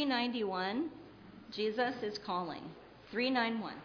391, Jesus is Calling. 391.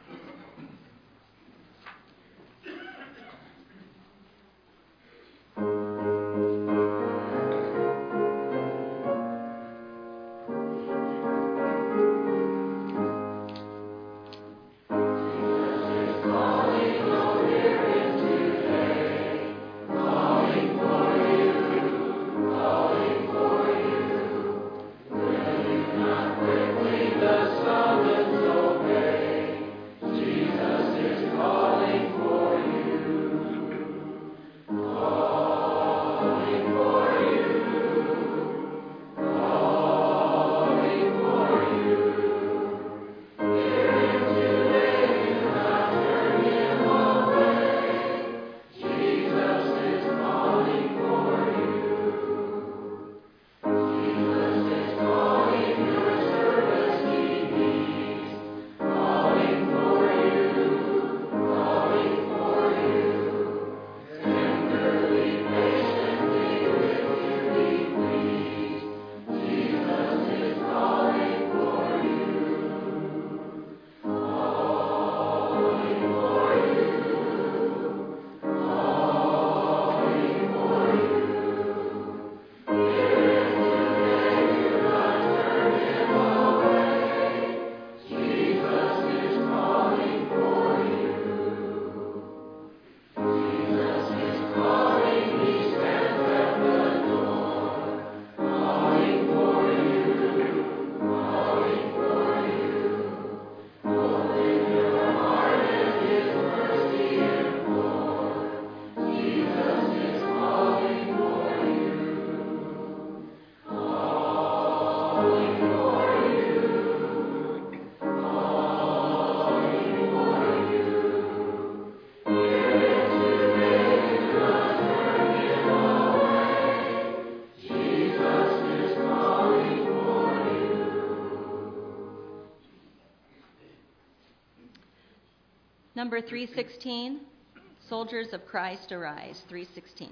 Number 316, Soldiers of Christ Arise, 316.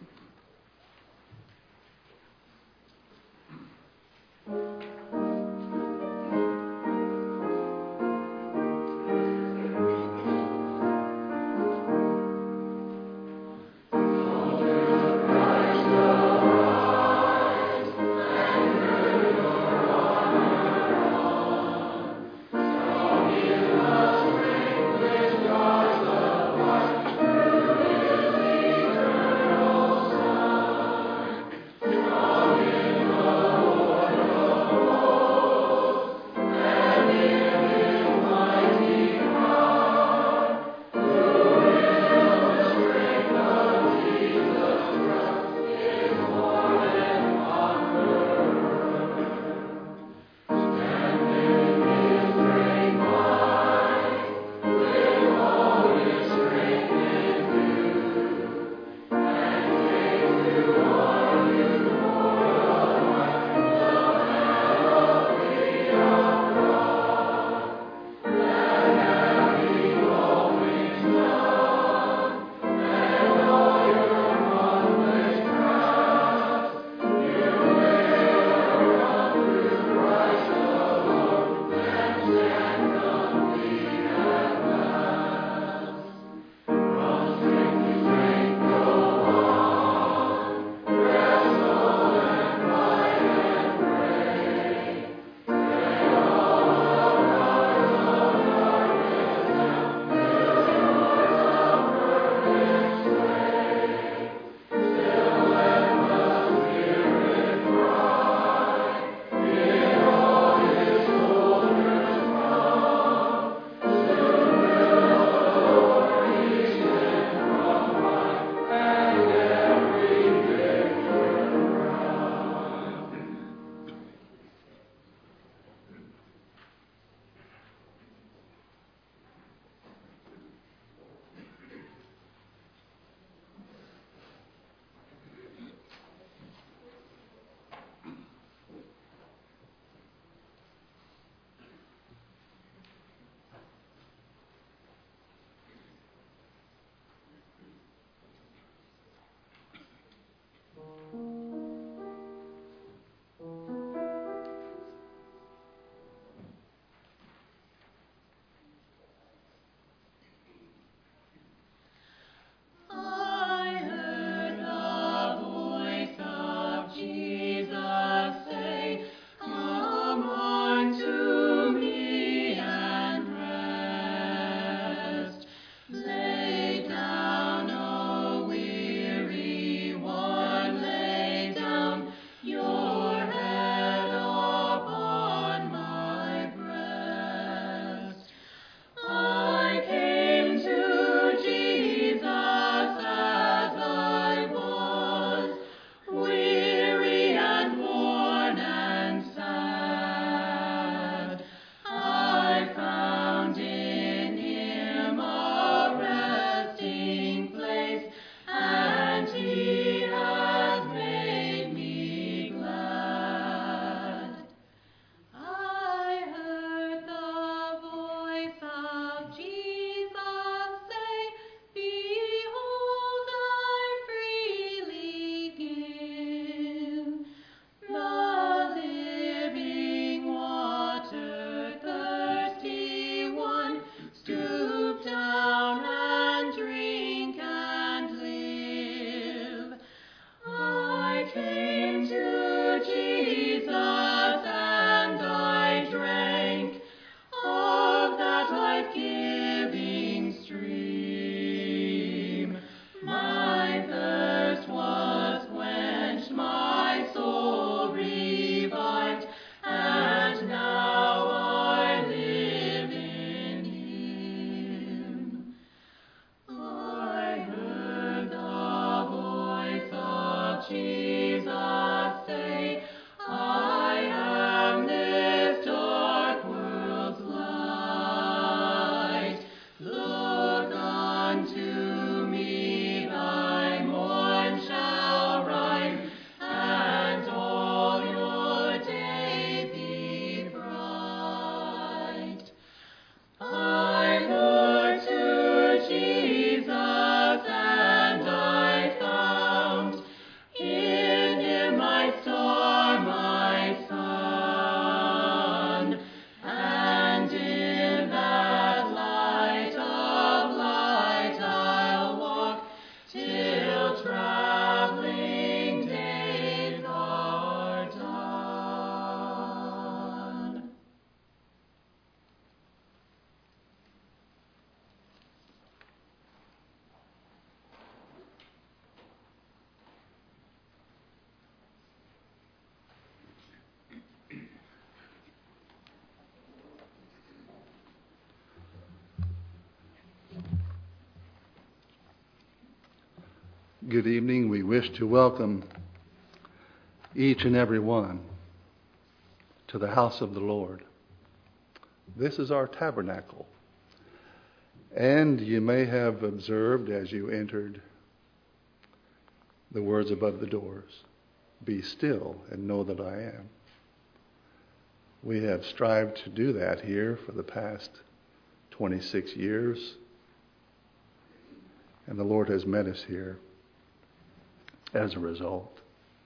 Good evening. We wish to welcome each and every one to the house of the Lord. This is our tabernacle. And you may have observed as you entered the words above the doors, "Be still and know that I am." We have strived to do that here for the past 26 years. And the Lord has met us here as a result.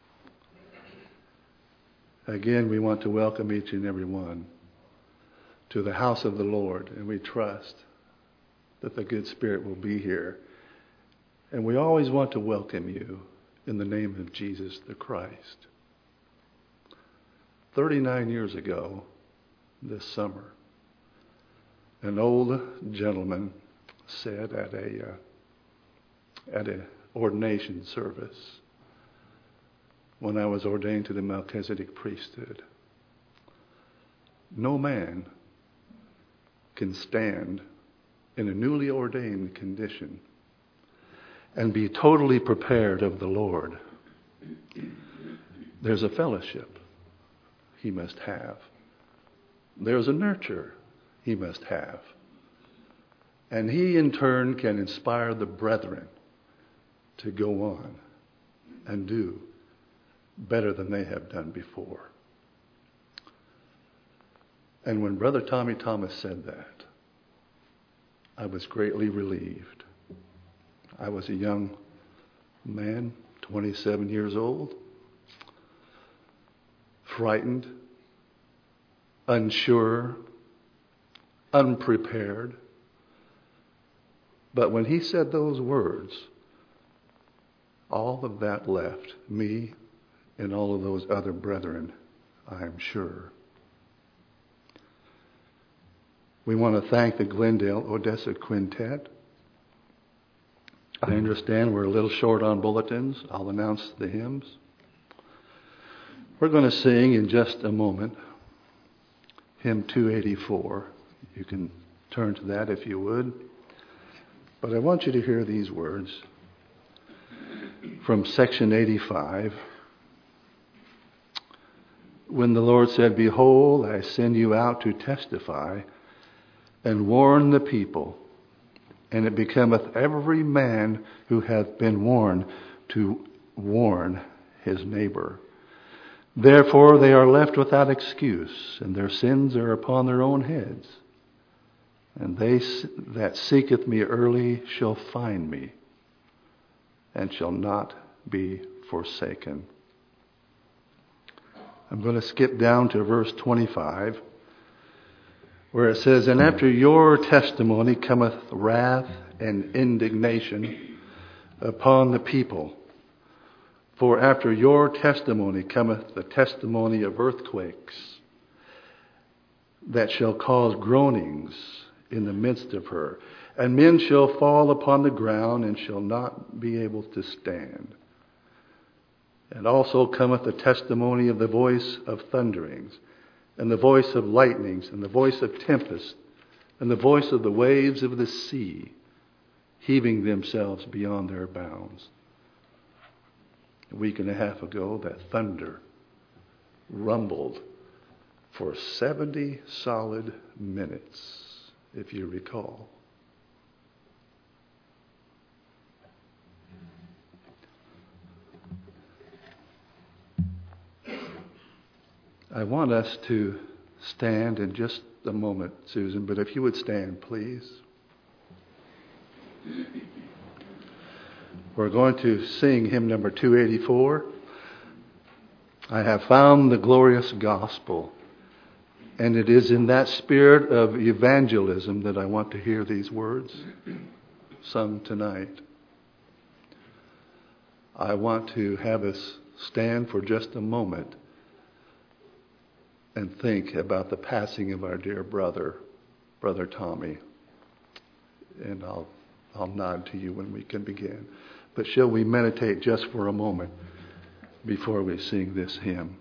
Again, we want to welcome each and every one to the house of the Lord, and we trust that the good Spirit will be here. And we always want to welcome you in the name of Jesus the Christ. 39 years ago this summer, an old gentleman said at a ordination service when I was ordained to the Melchizedek priesthood, "No man can stand in a newly ordained condition and be totally prepared of the Lord. There's a fellowship he must have. There's a nurture he must have. And he in turn can inspire the brethren to go on and do better than they have done before." And when Brother Tommy Thomas said that, I was greatly relieved. I was a young man, 27 years old, frightened, unsure, unprepared. But when he said those words, all of that left me and all of those other brethren, I am sure. We want to thank the Glendale Odessa Quintet. I understand we're a little short on bulletins. I'll announce the hymns. We're going to sing in just a moment hymn 284. You can turn to that if you would. But I want you to hear these words from section 85. When the Lord said, "Behold, I send you out to testify and warn the people, and it becometh every man who hath been warned to warn his neighbor. Therefore they are left without excuse, and their sins are upon their own heads. And they that seeketh me early shall find me, and shall not be forsaken." I'm going to skip down to verse 25, where it says, "And after your testimony cometh wrath and indignation upon the people. For after your testimony cometh the testimony of earthquakes, that shall cause groanings in the midst of her. And men shall fall upon the ground, and shall not be able to stand. And also cometh the testimony of the voice of thunderings, and the voice of lightnings, and the voice of tempest, and the voice of the waves of the sea, heaving themselves beyond their bounds." A week and a half ago, that thunder rumbled for 70 solid minutes, if you recall. I want us to stand in just a moment, Susan, but if you would stand, please. We're going to sing hymn number 284. I have found the glorious gospel. And it is in that spirit of evangelism that I want to hear these words sung tonight. I want to have us stand for just a moment and think about the passing of our dear brother, Brother Tommy. And I'll nod to you when we can begin. But shall we meditate just for a moment before we sing this hymn?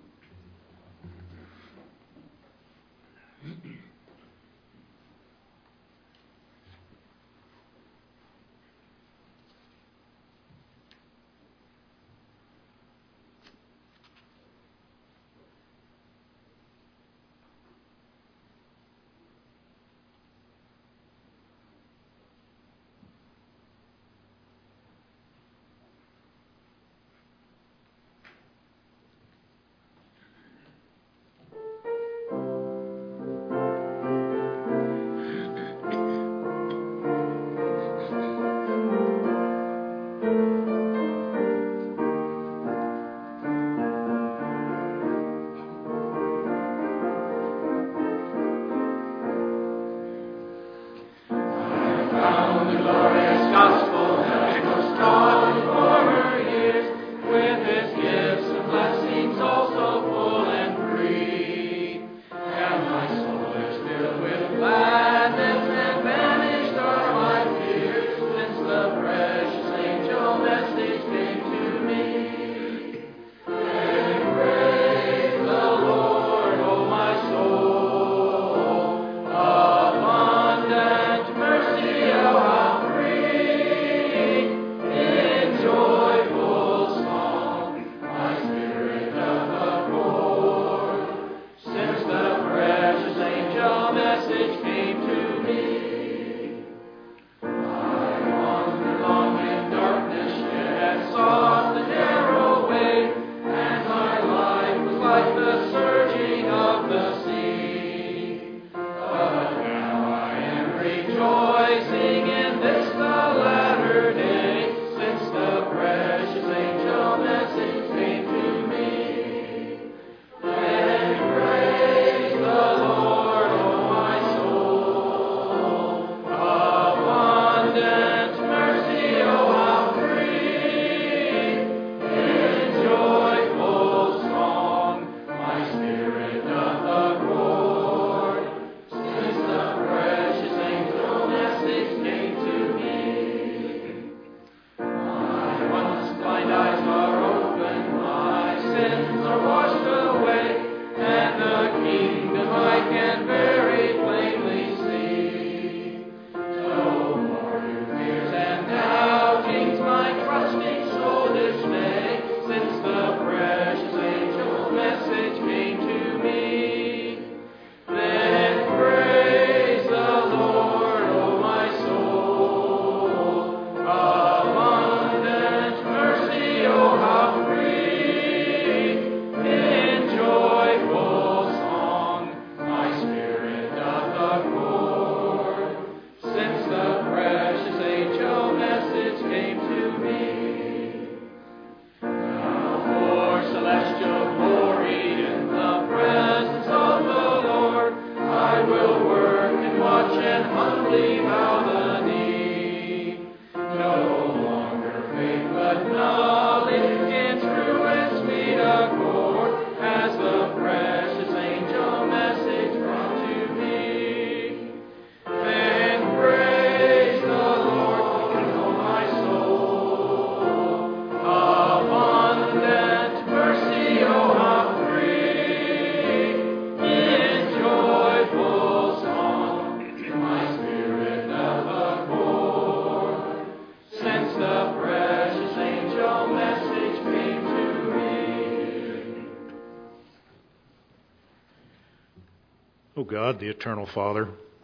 O God, the eternal Father,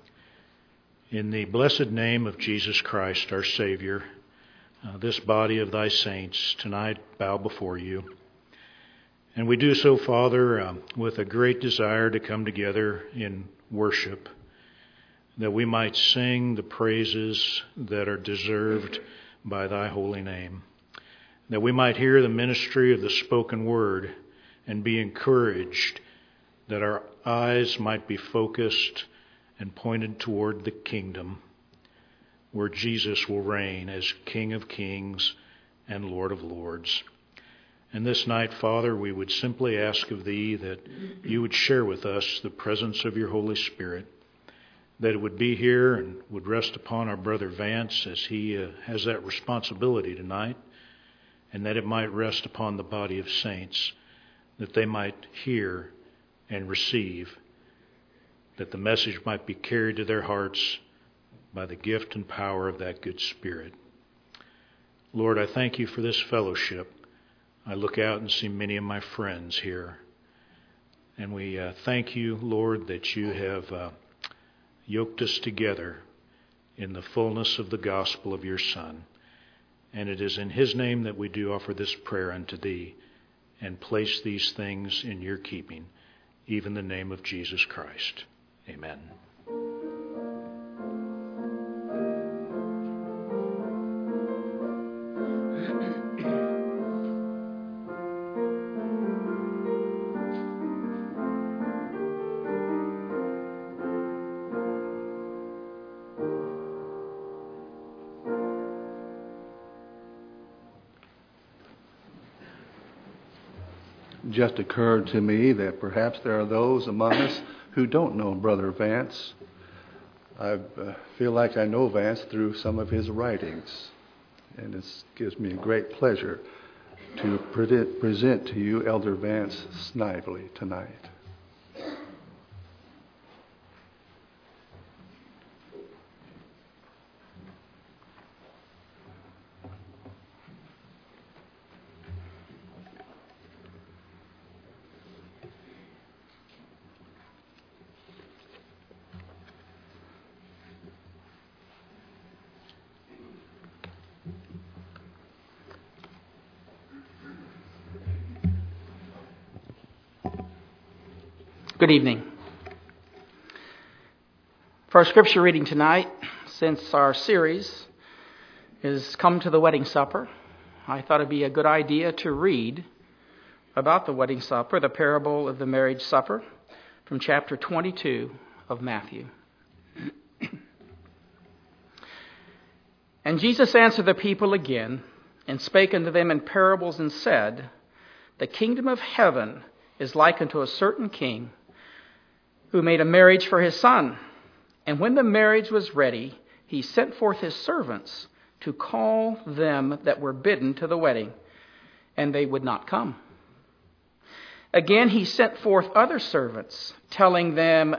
in the blessed name of Jesus Christ, our Savior, this body of thy saints tonight bow before you. And we do so, Father, with a great desire to come together in worship, that we might sing the praises that are deserved by thy holy name, that we might hear the ministry of the spoken word and be encouraged, that our eyes might be focused and pointed toward the kingdom where Jesus will reign as King of kings and Lord of lords. And this night, Father, we would simply ask of thee that you would share with us the presence of your Holy Spirit, that it would be here and would rest upon our brother Vance as he has that responsibility tonight, and that it might rest upon the body of saints, that they might hear and receive, that the message might be carried to their hearts by the gift and power of that good Spirit. Lord, I thank you for this fellowship. I look out and see many of my friends here. And we thank you, Lord, that you have yoked us together in the fullness of the gospel of your Son. And it is in his name that we do offer this prayer unto thee and place these things in your keeping, even the name of Jesus Christ. Amen. Just occurred to me that perhaps there are those among us who don't know Brother Vance. I feel like I know Vance through some of his writings, and it gives me a great pleasure to present to you Elder Vance Snively tonight. Good evening. For our scripture reading tonight, since our series is Come to the Wedding Supper, I thought it'd be a good idea to read about the wedding supper, the parable of the marriage supper, from chapter 22 of Matthew. And Jesus answered the people again, and spake unto them in parables, and said, The kingdom of heaven is like unto a certain king, who made a marriage for his son. And when the marriage was ready, he sent forth his servants to call them that were bidden to the wedding, and they would not come. Again he sent forth other servants, telling them,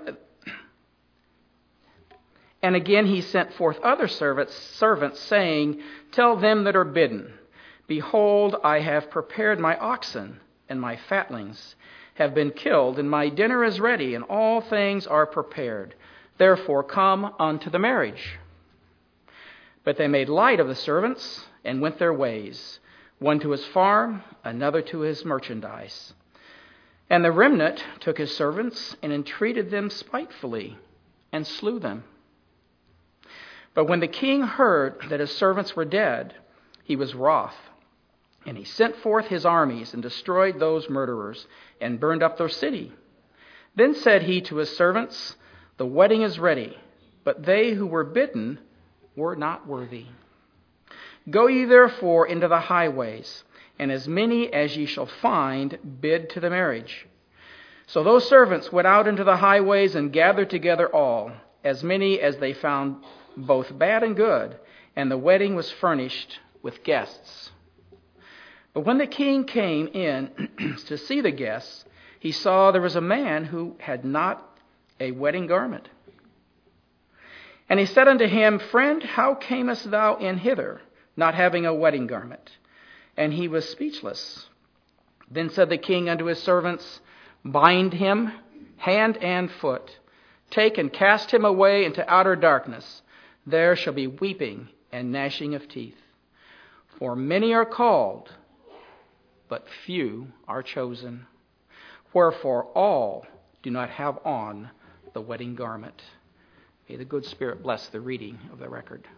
and again he sent forth other servants, saying, Tell them that are bidden, Behold, I have prepared my oxen, and my fatlings have been killed, and my dinner is ready, and all things are prepared. Therefore come unto the marriage. But they made light of the servants, and went their ways, one to his farm, another to his merchandise. And the remnant took his servants, and entreated them spitefully, and slew them. But when the king heard that his servants were dead, he was wroth. And he sent forth his armies, and destroyed those murderers, and burned up their city. Then said he to his servants, The wedding is ready, but they who were bidden were not worthy. Go ye therefore into the highways, and as many as ye shall find, bid to the marriage. So those servants went out into the highways and gathered together all, as many as they found both bad and good, and the wedding was furnished with guests. But when the king came in to see the guests, he saw there was a man who had not a wedding garment. And he said unto him, Friend, how camest thou in hither, not having a wedding garment? And he was speechless. Then said the king unto his servants, Bind him, hand and foot. Take and cast him away into outer darkness. There shall be weeping and gnashing of teeth. For many are called, but few are chosen. Wherefore all do not have on the wedding garment. May the good Spirit bless the reading of the record.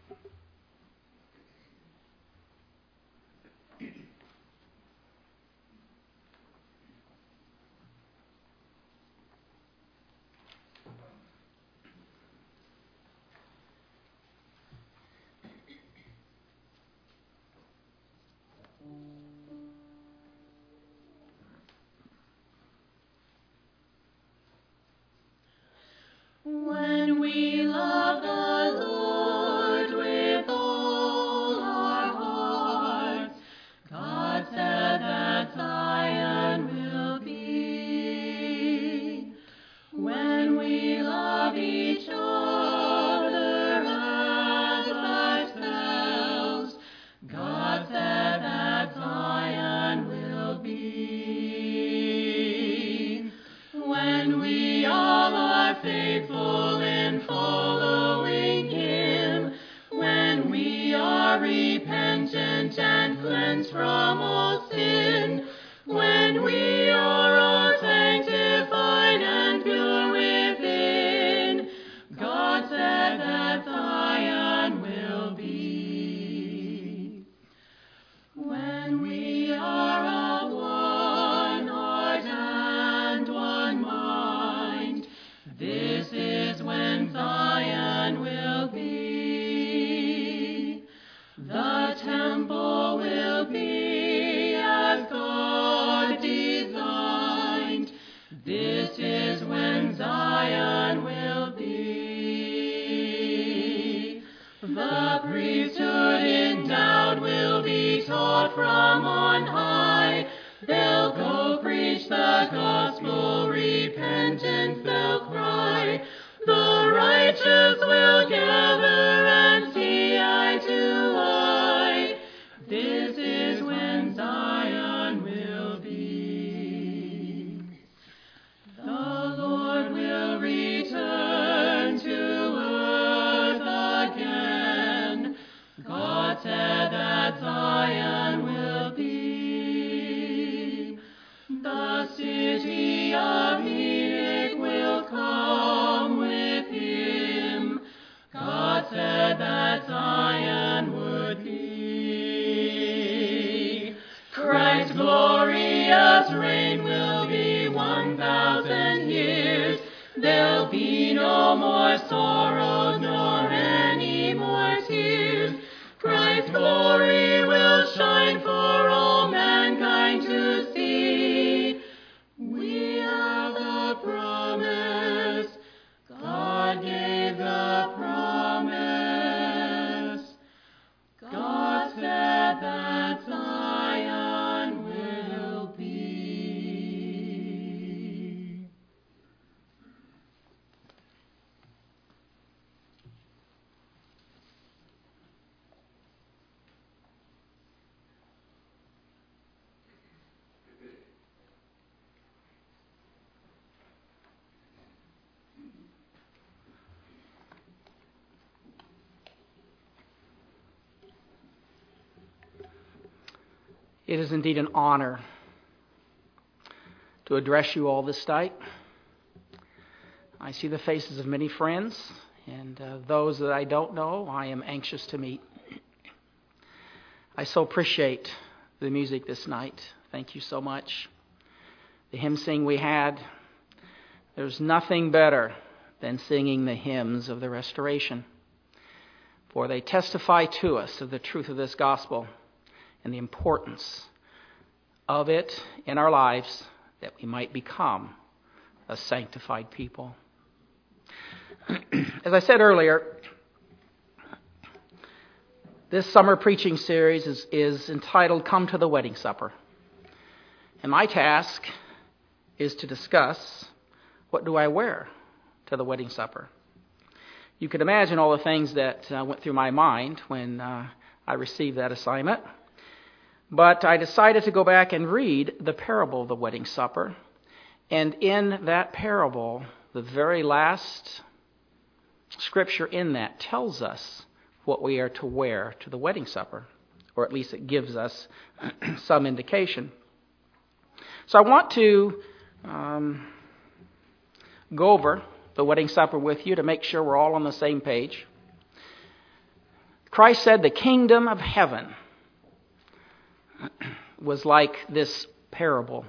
When we love the Lord with all our hearts, God said that Zion will be. When we love each other as ourselves, God said that Zion will be. When we all are faithful in following Him, when we are repentant and cleansed from all sin, when we are all sanctified and pure within, God said that Zion will be. When we are of one heart and one mind, this is when Zion will be. The temple will be as God designed. This is when Zion will be. The priesthood endowed will be taught from on high. They'll go preach the gospel, repentance they'll cry. The righteous will gather and see eye to eye. This is when Zion will be. The Lord will return to earth again. God said that Zion will be. The city of Enoch will come with him. God said that Zion would be. Christ's glorious reign will be 1,000 years. There'll be no more sorrows nor any more tears. Christ's glory will shine for all mankind to see. We have the promise. God gave the promise. God said that Zion will be. It is indeed an honor to address you all this night. I see the faces of many friends, and those that I don't know, I am anxious to meet. I so appreciate the music this night. Thank you so much. The hymn sing we had, there's nothing better than singing the hymns of the restoration. for they testify to us of the truth of this gospel and the importance of it in our lives, that we might become a sanctified people. As I said earlier, this summer preaching series is entitled Come to the Wedding Supper. And my task is to discuss, what do I wear to the wedding supper? You can imagine all the things that went through my mind when I received that assignment. But I decided to go back and read the parable of the wedding supper. And in that parable, the very last scripture in that tells us what we are to wear to the wedding supper, or at least it gives us some indication. So I want to go over the wedding supper with you to make sure we're all on the same page. Christ said the kingdom of heaven was like this parable.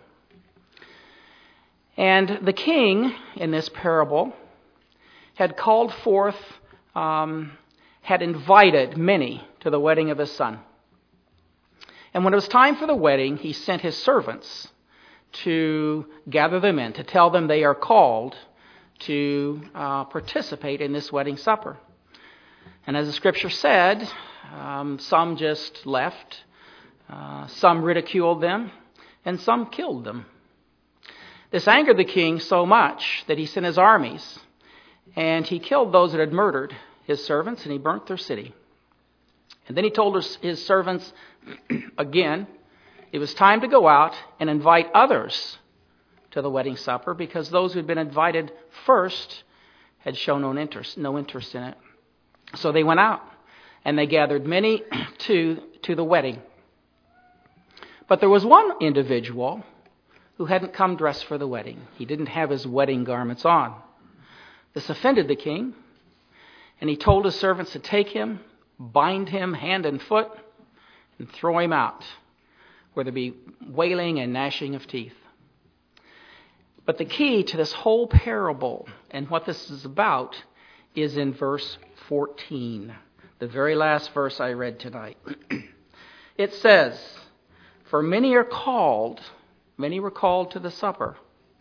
And the king in this parable had called forth, had invited many to the wedding of his son. And when it was time for the wedding, he sent his servants to gather them in, to tell them they are called to participate in this wedding supper. And as the scripture said, some just left, some ridiculed them, and some killed them. This angered the king so much that he sent his armies, and he killed those that had murdered his servants, and he burnt their city. And then he told his servants again, it was time to go out and invite others to the wedding supper, because those who had been invited first had shown no interest in it. So they went out, and they gathered many to the wedding. But there was one individual who hadn't come dressed for the wedding. He didn't have his wedding garments on. This offended the king, and he told his servants to take him, bind him hand and foot, and throw him out, where there'd be wailing and gnashing of teeth. But the key to this whole parable and what this is about is in verse 14, the very last verse I read tonight. It says, "For many were called to the supper,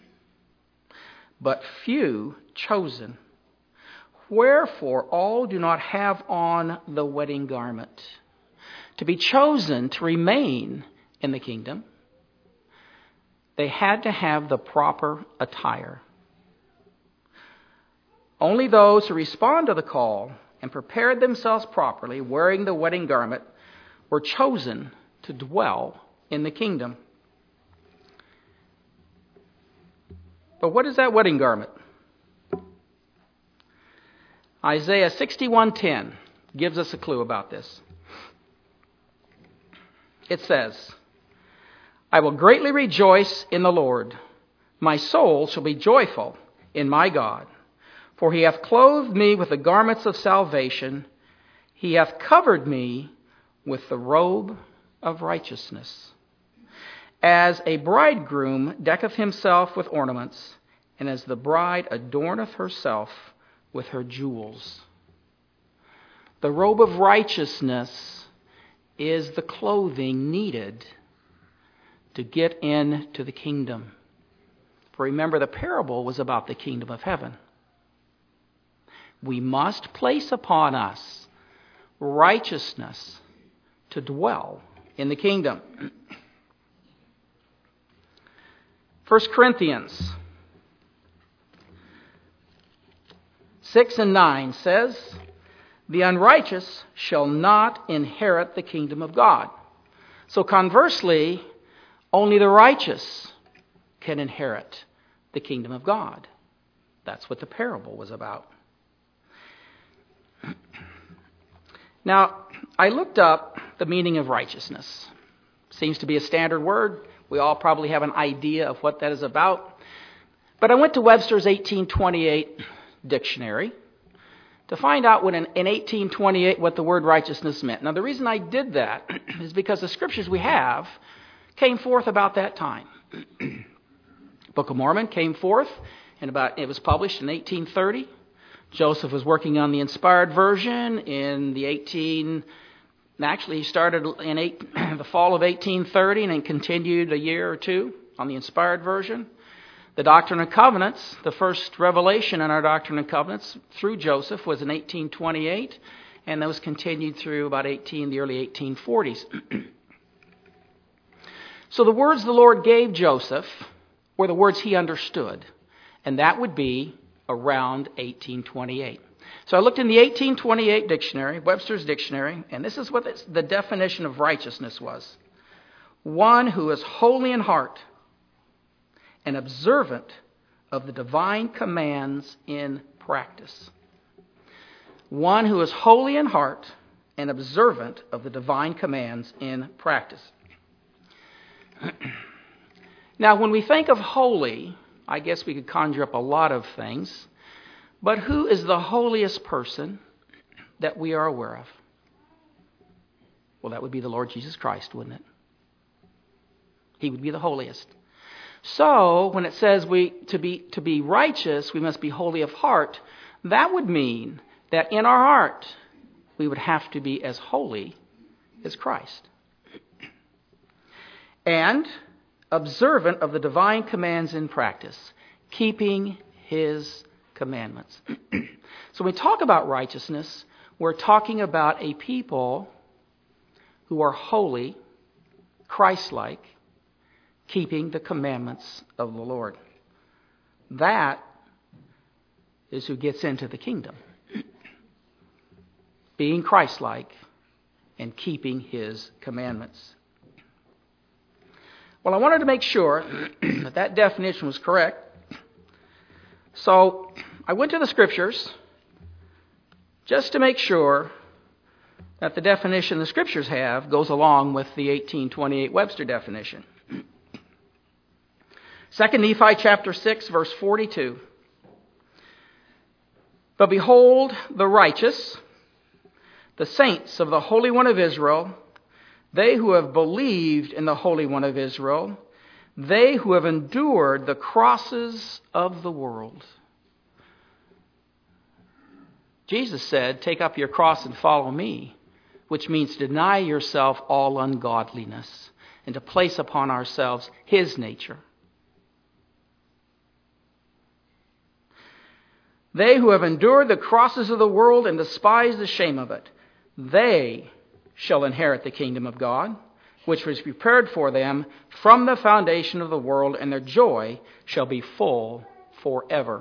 but few chosen. Wherefore all do not have on the wedding garment." To be chosen to remain in the kingdom, they had to have the proper attire. Only those who respond to the call and prepared themselves properly, wearing the wedding garment, were chosen to dwell in the kingdom. But what is that wedding garment? Isaiah 61:10 gives us a clue about this. It says, "I will greatly rejoice in the Lord. My soul shall be joyful in my God. For he hath clothed me with the garments of salvation. He hath covered me with the robe of righteousness. As a bridegroom decketh himself with ornaments, and as the bride adorneth herself with her jewels." The robe of righteousness is the clothing needed to get into the kingdom. For remember, the parable was about the kingdom of heaven. We must place upon us righteousness to dwell in the kingdom. 1 Corinthians 6:9 says, "The unrighteous shall not inherit the kingdom of God." So conversely, only the righteous can inherit the kingdom of God. That's what the parable was about. Now, I looked up the meaning of righteousness. Seems to be a standard word. We all probably have an idea of what that is about. But I went to Webster's 1828 dictionary to find out in 1828 what the word righteousness meant. Now, the reason I did that is because the scriptures we have came forth about that time. Book of Mormon came forth, and it was published in 1830. Joseph was working on the inspired version in the he started in the fall of 1830 and then continued a year or two on the inspired version. The Doctrine and Covenants, the first revelation in our Doctrine and Covenants through Joseph was in 1828, and those continued through about the early 1840s. So the words the Lord gave Joseph were the words he understood, and that would be around 1828. So I looked in the 1828 dictionary, Webster's dictionary, and this is what the definition of righteousness was. One who is holy in heart and observant of the divine commands in practice. One who is holy in heart and observant of the divine commands in practice. Now, when we think of holy, I guess we could conjure up a lot of things. But who is the holiest person that we are aware of? Well, that would be the Lord Jesus Christ, wouldn't it? He would be the holiest. So, when it says to be righteous, we must be holy of heart, that would mean that in our heart, we would have to be as holy as Christ. And observant of the divine commands in practice, keeping His commandments. So when we talk about righteousness, we're talking about a people who are holy, Christ-like, keeping the commandments of the Lord. That is who gets into the kingdom. Being Christ-like and keeping His commandments. Well, I wanted to make sure that definition was correct. So I went to the Scriptures just to make sure that the definition the Scriptures have goes along with the 1828 Webster definition. 2 Nephi chapter 6, verse 42. But behold, the righteous, the saints of the Holy One of Israel, they who have believed in the Holy One of Israel, they who have endured the crosses of the world. Jesus said, take up your cross and follow me, which means deny yourself all ungodliness and to place upon ourselves His nature. They who have endured the crosses of the world and despised the shame of it, they shall inherit the kingdom of God, which was prepared for them from the foundation of the world, and their joy shall be full forever.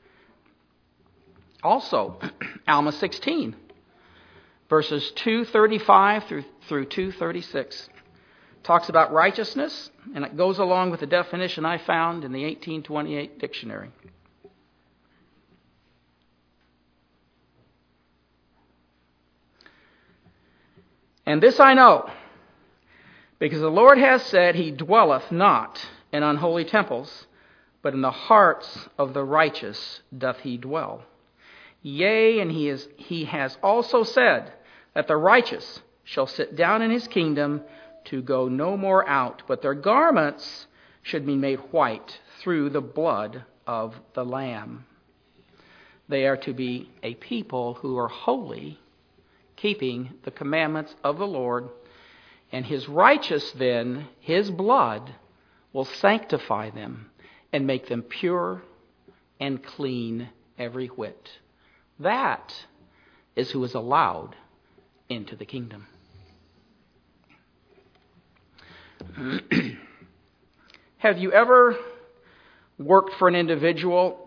Also, Alma 16, verses 235 through 236, talks about righteousness, and it goes along with the definition I found in the 1828 dictionary. And this I know, because the Lord has said, He dwelleth not in unholy temples, but in the hearts of the righteous doth He dwell. Yea, and He has also said that the righteous shall sit down in His kingdom to go no more out, but their garments should be made white through the blood of the Lamb. They are to be a people who are holy, keeping the commandments of the Lord, and His righteous then, His blood, will sanctify them and make them pure and clean every whit. That is who is allowed into the kingdom. Have you ever worked for an individual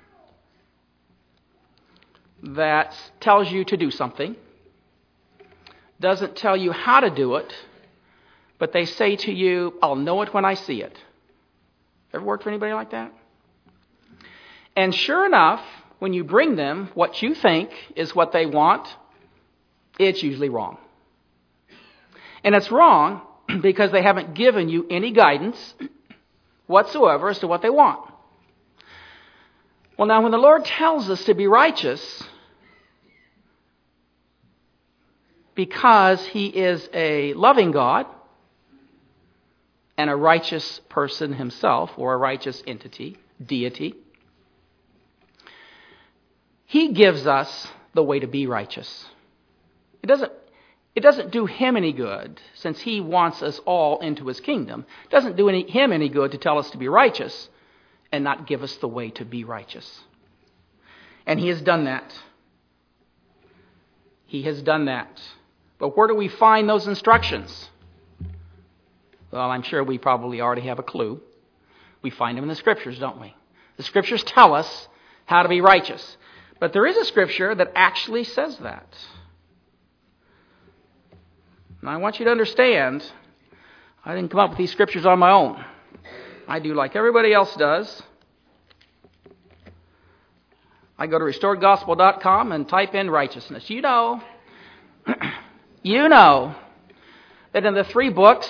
that tells you to do something, doesn't tell you how to do it, but they say to you, I'll know it when I see it? Ever worked for anybody like that? And sure enough, when you bring them what you think is what they want, it's usually wrong. And it's wrong because they haven't given you any guidance whatsoever as to what they want. Well, now, when the Lord tells us to be righteous, because He is a loving God and a righteous person Himself, or a righteous entity, deity, He gives us the way to be righteous. It doesn't do him any good, since he wants us all into his kingdom. It doesn't do him any good to tell us to be righteous and not give us the way to be righteous. And he has done that. He has done that. But where do we find those instructions? Well, I'm sure we probably already have a clue. We find them in the Scriptures, don't we? The Scriptures tell us how to be righteous. But there is a Scripture that actually says that. Now, I want you to understand, I didn't come up with these Scriptures on my own. I do like everybody else does. I go to restoredgospel.com and type in righteousness. You know that in the 3 books,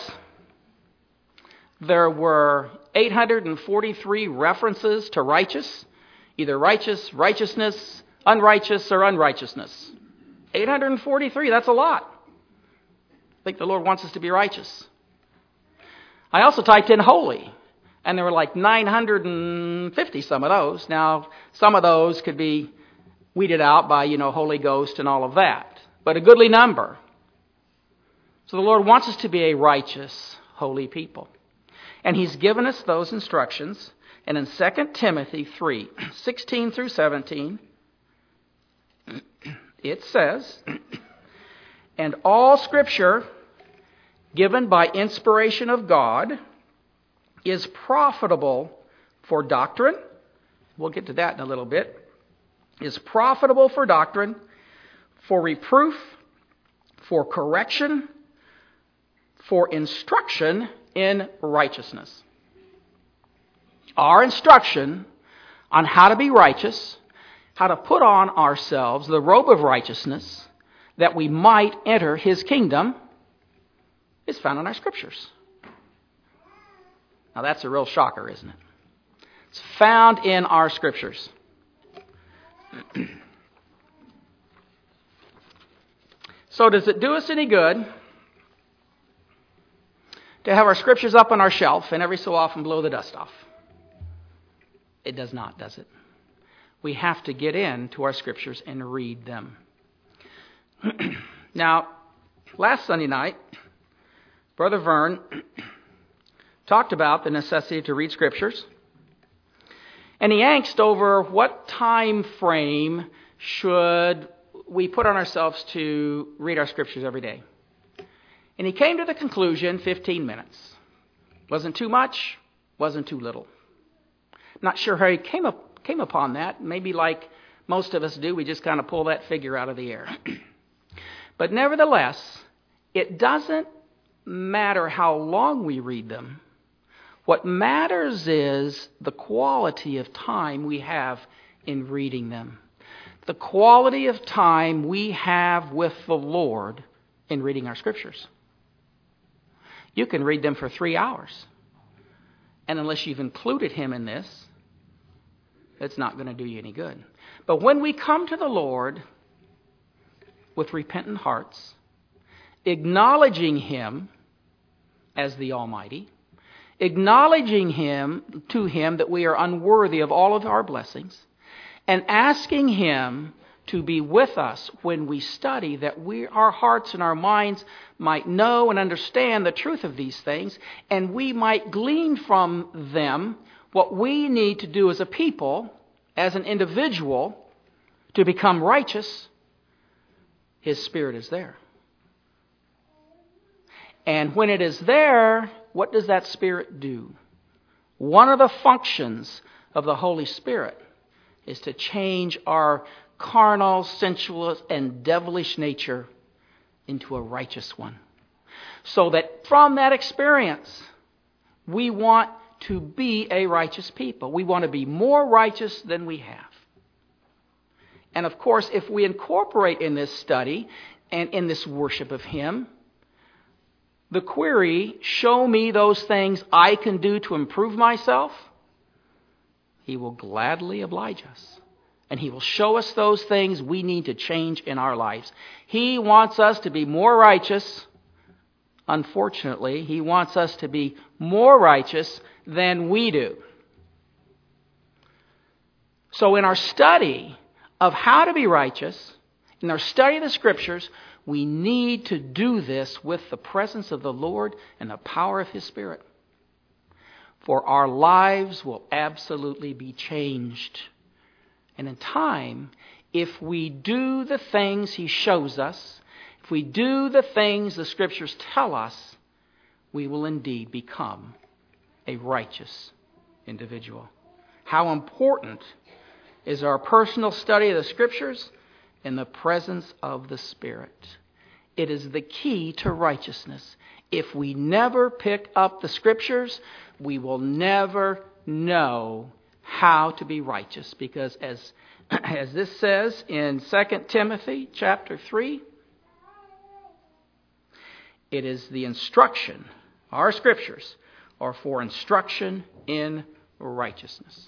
there were 843 references to righteous, either righteous, righteousness, unrighteous, or unrighteousness. 843, that's a lot. I think the Lord wants us to be righteous. I also typed in holy, and there were like 950 some of those. Now, some of those could be weeded out by, Holy Ghost and all of that, but a goodly number. So the Lord wants us to be a righteous, holy people. And he's given us those instructions. And in 2 Timothy 3, 16 through 17, it says, "And all Scripture given by inspiration of God is profitable for doctrine." We'll get to that in a little bit. Is profitable for doctrine, for reproof, for correction, for instruction in righteousness. Our instruction on how to be righteous, how to put on ourselves the robe of righteousness, that we might enter his kingdom, is found in our Scriptures. Now that's a real shocker, isn't it? It's found in our Scriptures. So does it do us any good to have our Scriptures up on our shelf and every so often blow the dust off? It does not, does it? We have to get into our Scriptures and read them. Now, last Sunday night, Brother Vern talked about the necessity to read Scriptures. And he angst over what time frame should we put on ourselves to read our Scriptures every day. And he came to the conclusion, 15 minutes. Wasn't too much, wasn't too little. Not sure how he came upon that. Maybe like most of us do, we just kind of pull that figure out of the air. But nevertheless, it doesn't matter how long we read them. What matters is the quality of time we have in reading them. The quality of time we have with the Lord in reading our Scriptures. You can read them for 3 hours. And unless you've included him in this, it's not going to do you any good. But when we come to the Lord with repentant hearts, acknowledging him as the Almighty, acknowledging to him that we are unworthy of all of our blessings, and asking him to be with us when we study, that our hearts and our minds might know and understand the truth of these things, and we might glean from them what we need to do as a people, as an individual, to become righteous. His Spirit is there. And when it is there, what does that Spirit do? One of the functions of the Holy Spirit is to change our carnal, sensual, and devilish nature into a righteous one. So that from that experience, we want to be a righteous people. We want to be more righteous than we have. And of course, if we incorporate in this study and in this worship of him, the query, show me those things I can do to improve myself, he will gladly oblige us. And he will show us those things we need to change in our lives. He wants us to be more righteous. Unfortunately, he wants us to be more righteous than we do. So in our study of how to be righteous, in our study of the Scriptures, we need to do this with the presence of the Lord and the power of His Spirit. For our lives will absolutely be changed. And in time, if we do the things He shows us, if we do the things the Scriptures tell us, we will indeed become a righteous individual. How important is our personal study of the Scriptures in the presence of the Spirit? It is the key to righteousness. If we never pick up the Scriptures, we will never know how to be righteous. Because as this says in 2 Timothy chapter 3, it is the instruction, our Scriptures are for instruction in righteousness.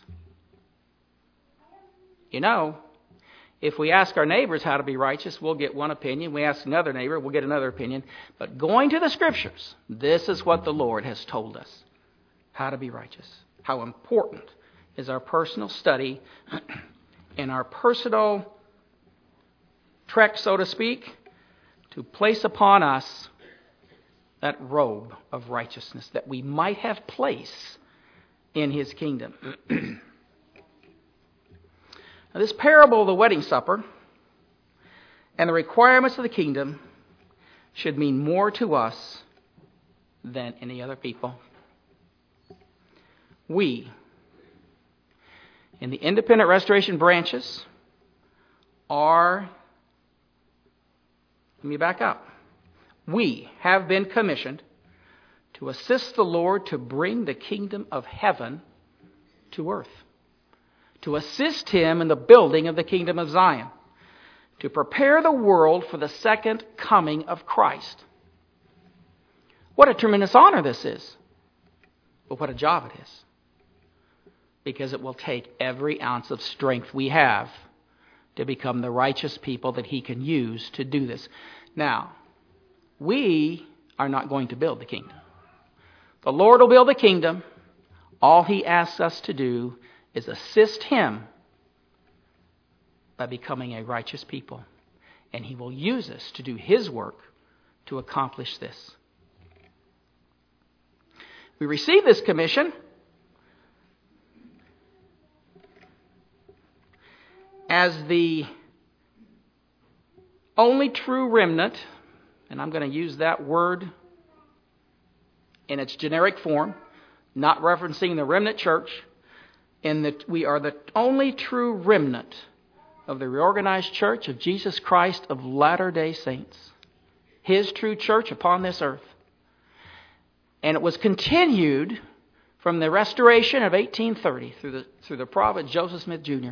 You know, if we ask our neighbors how to be righteous, we'll get one opinion. We ask another neighbor, we'll get another opinion. But going to the Scriptures, this is what the Lord has told us, how to be righteous. How important is our personal study and our personal trek, so to speak, to place upon us that robe of righteousness that we might have place in His kingdom. Now, this parable of the wedding supper and the requirements of the kingdom should mean more to us than any other people. We, in the independent restoration branches, let me back up. We have been commissioned to assist the Lord to bring the kingdom of heaven to earth, to assist Him in the building of the kingdom of Zion, to prepare the world for the second coming of Christ. What a tremendous honor this is, but what a job it is, because it will take every ounce of strength we have to become the righteous people that He can use to do this. Now, we are not going to build the kingdom. The Lord will build the kingdom. All He asks us to do is assist Him by becoming a righteous people. And He will use us to do His work to accomplish this. We receive this commission as the only true remnant, and I'm going to use that word in its generic form, not referencing the remnant church, in that we are the only true remnant of the reorganized church of Jesus Christ of Latter-day Saints, His true church upon this earth. And it was continued from the restoration of 1830 through the prophet Joseph Smith Jr.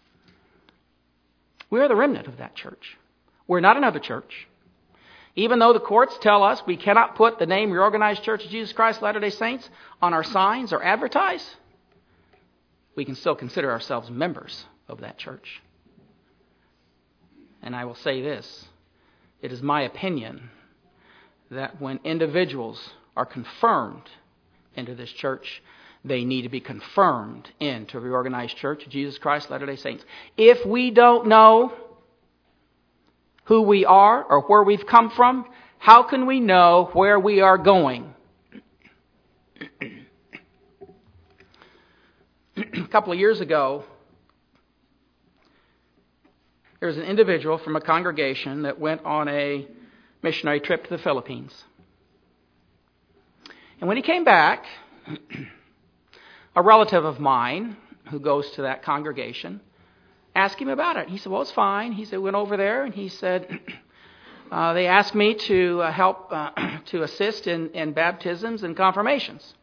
We are the remnant of that church. We're not another church. Even though the courts tell us we cannot put the name Reorganized Church of Jesus Christ of Latter-day Saints on our signs or advertise, we can still consider ourselves members of that church. And I will say this, it is my opinion that when individuals are confirmed into this church, they need to be confirmed into Reorganized Church of Jesus Christ of Latter-day Saints. If we don't know who we are or where we've come from, how can we know where we are going? A couple of years ago, there was an individual from a congregation that went on a missionary trip to the Philippines. And when he came back, a relative of mine who goes to that congregation asked him about it. He said, well, it's fine. He said, went over there, and he said, they asked me to help to assist in baptisms and confirmations.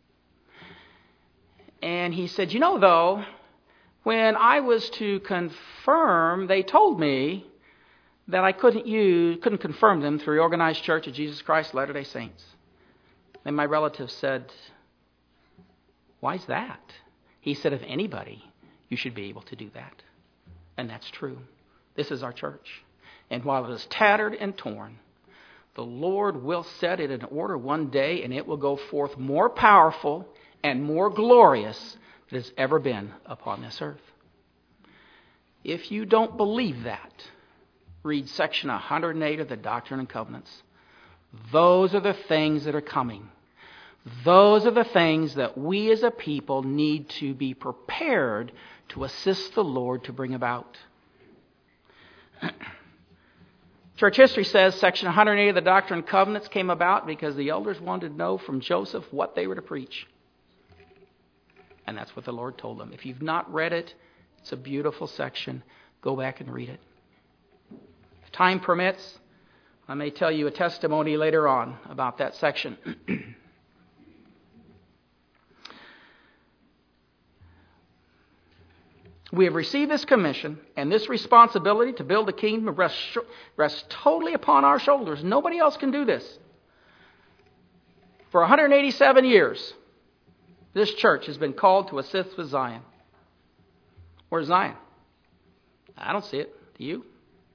And he said, you know, though, when I was to confirm, they told me that I couldn't confirm them through the Organized Church of Jesus Christ of Latter-day Saints. And my relative said, why's that? He said, if anybody, you should be able to do that. And that's true. This is our church. And while it is tattered and torn, the Lord will set it in order one day, and it will go forth more powerful and more glorious than it's ever been upon this earth. If you don't believe that, read section 108 of the Doctrine and Covenants. Those are the things that are coming. Those are the things that we as a people need to be prepared to assist the Lord to bring about. Church history says section 108 of the Doctrine and Covenants came about because the elders wanted to know from Joseph what they were to preach. And that's what the Lord told them. If you've not read it, it's a beautiful section. Go back and read it. If time permits, I may tell you a testimony later on about that section. We have received this commission, and this responsibility to build the kingdom rests totally upon our shoulders. Nobody else can do this. For 187 years, this church has been called to assist with Zion. Where's Zion? I don't see it. Do you?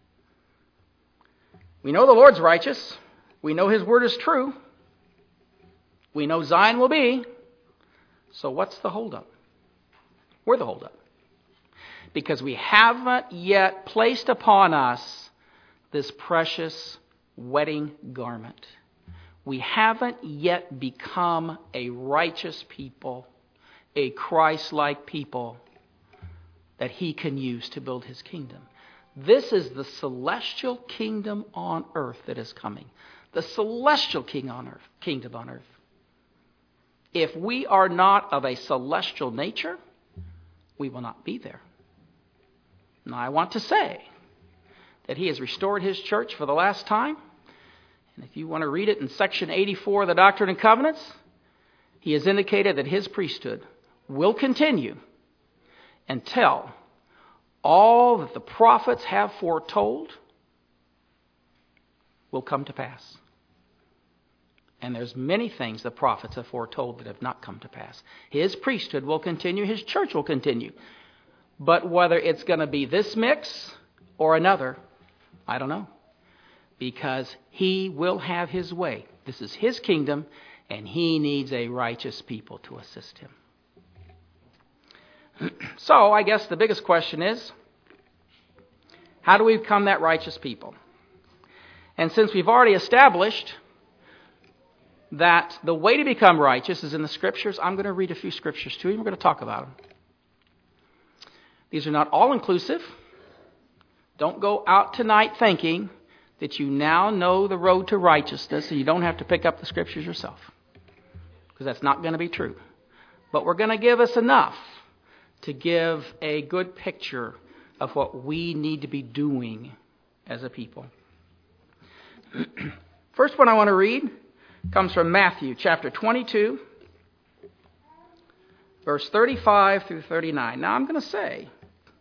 We know the Lord's righteous. We know His word is true. We know Zion will be. So what's the holdup? We're the holdup. Because we haven't yet placed upon us this precious wedding garment. We haven't yet become a righteous people, a Christ-like people that He can use to build His kingdom. This is the celestial kingdom on earth that is coming. The celestial kingdom on earth. If we are not of a celestial nature, we will not be there. Now, I want to say that He has restored His church for the last time. And if you want to read it in section 84 of the Doctrine and Covenants, He has indicated that His priesthood will continue until all that the prophets have foretold will come to pass. And there's many things the prophets have foretold that have not come to pass. His priesthood will continue. His church will continue. But whether it's going to be this mix or another, I don't know. Because He will have His way. This is His kingdom, and He needs a righteous people to assist Him. So, I guess the biggest question is, how do we become that righteous people? And since we've already established that the way to become righteous is in the Scriptures, I'm going to read a few Scriptures to you, and we're going to talk about them. These are not all-inclusive. Don't go out tonight thinking that you now know the road to righteousness and you don't have to pick up the Scriptures yourself. Because that's not going to be true. But we're going to give us enough to give a good picture of what we need to be doing as a people. First one I want to read comes from Matthew chapter 22, verse 35 through 39. Now I'm going to say,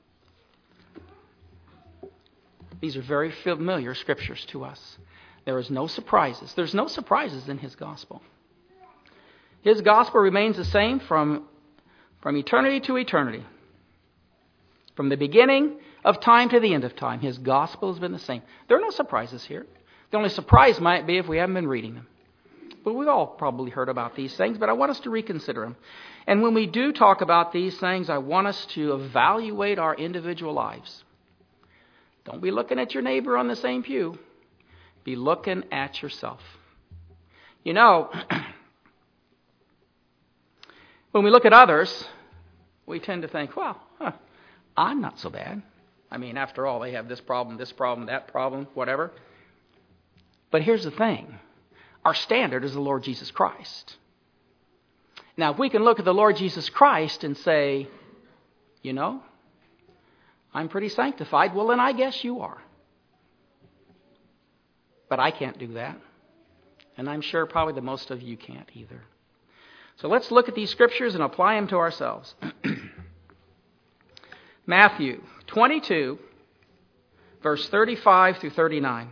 these are very familiar scriptures to us. There is no surprises. There's no surprises in His gospel. His gospel remains the same from eternity to eternity. From the beginning of time to the end of time, His gospel has been the same. There are no surprises here. The only surprise might be if we haven't been reading them. But we've all probably heard about these things, but I want us to reconsider them. And when we do talk about these things, I want us to evaluate our individual lives. Don't be looking at your neighbor on the same pew. Be looking at yourself. You know, when we look at others, we tend to think, well, I'm not so bad. I mean, after all, they have this problem, that problem, whatever. But here's the thing. Our standard is the Lord Jesus Christ. Now, if we can look at the Lord Jesus Christ and say, you know, I'm pretty sanctified, well, then I guess you are. But I can't do that. And I'm sure probably the most of you can't either. So let's look at these scriptures and apply them to ourselves. Matthew 22, verse 35 through 39.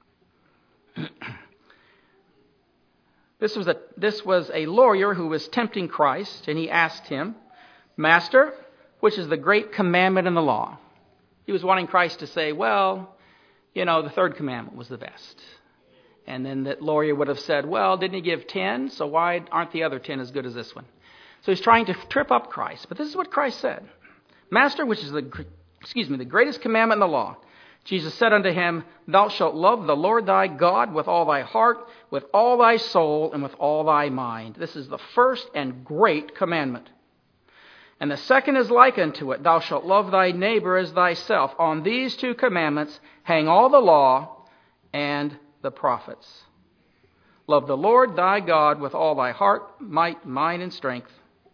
This was a lawyer who was tempting Christ, and he asked Him, Master, which is the great commandment in the law? He was wanting Christ to say, well, you know, the third commandment was the best. And then that lawyer would have said, well, didn't He give 10? So why aren't the other 10 as good as this one? So he's trying to trip up Christ. But this is what Christ said. Master, which is the the greatest commandment in the law. Jesus said unto him, Thou shalt love the Lord thy God with all thy heart, with all thy soul, and with all thy mind. This is the first and great commandment. And the second is like unto it, Thou shalt love thy neighbor as thyself. On these two commandments hang all the law and the prophets. Love the Lord thy God with all thy heart, might, mind, and strength.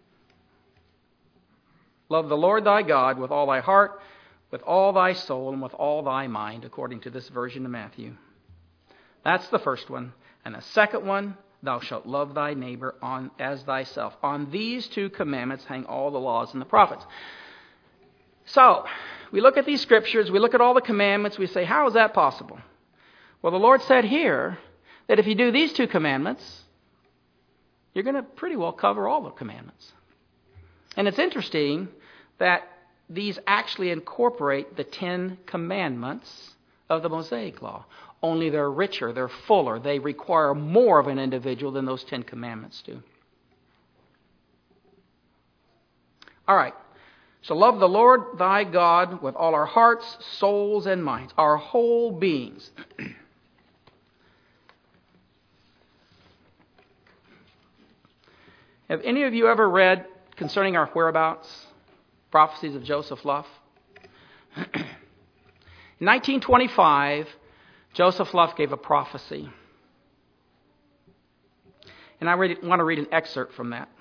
Love the Lord thy God with all thy heart, with all thy soul, and with all thy mind, according to this version of Matthew. That's the first one. And the second one, thou shalt love thy neighbor as thyself. On these two commandments hang all the laws and the prophets. So, we look at these scriptures, we look at all the commandments, we say, how is that possible? Well, the Lord said here that if you do these two commandments, you're going to pretty well cover all the commandments. And it's interesting that these actually incorporate the 10 commandments of the Mosaic Law. Only they're richer, they're fuller, they require more of an individual than those 10 commandments do. All right, so love the Lord thy God with all our hearts, souls, and minds, our whole beings. Have any of you ever read Concerning Our Whereabouts? Prophecies of Joseph Luff? In 1925, Joseph Luff gave a prophecy. And I want to read an excerpt from that.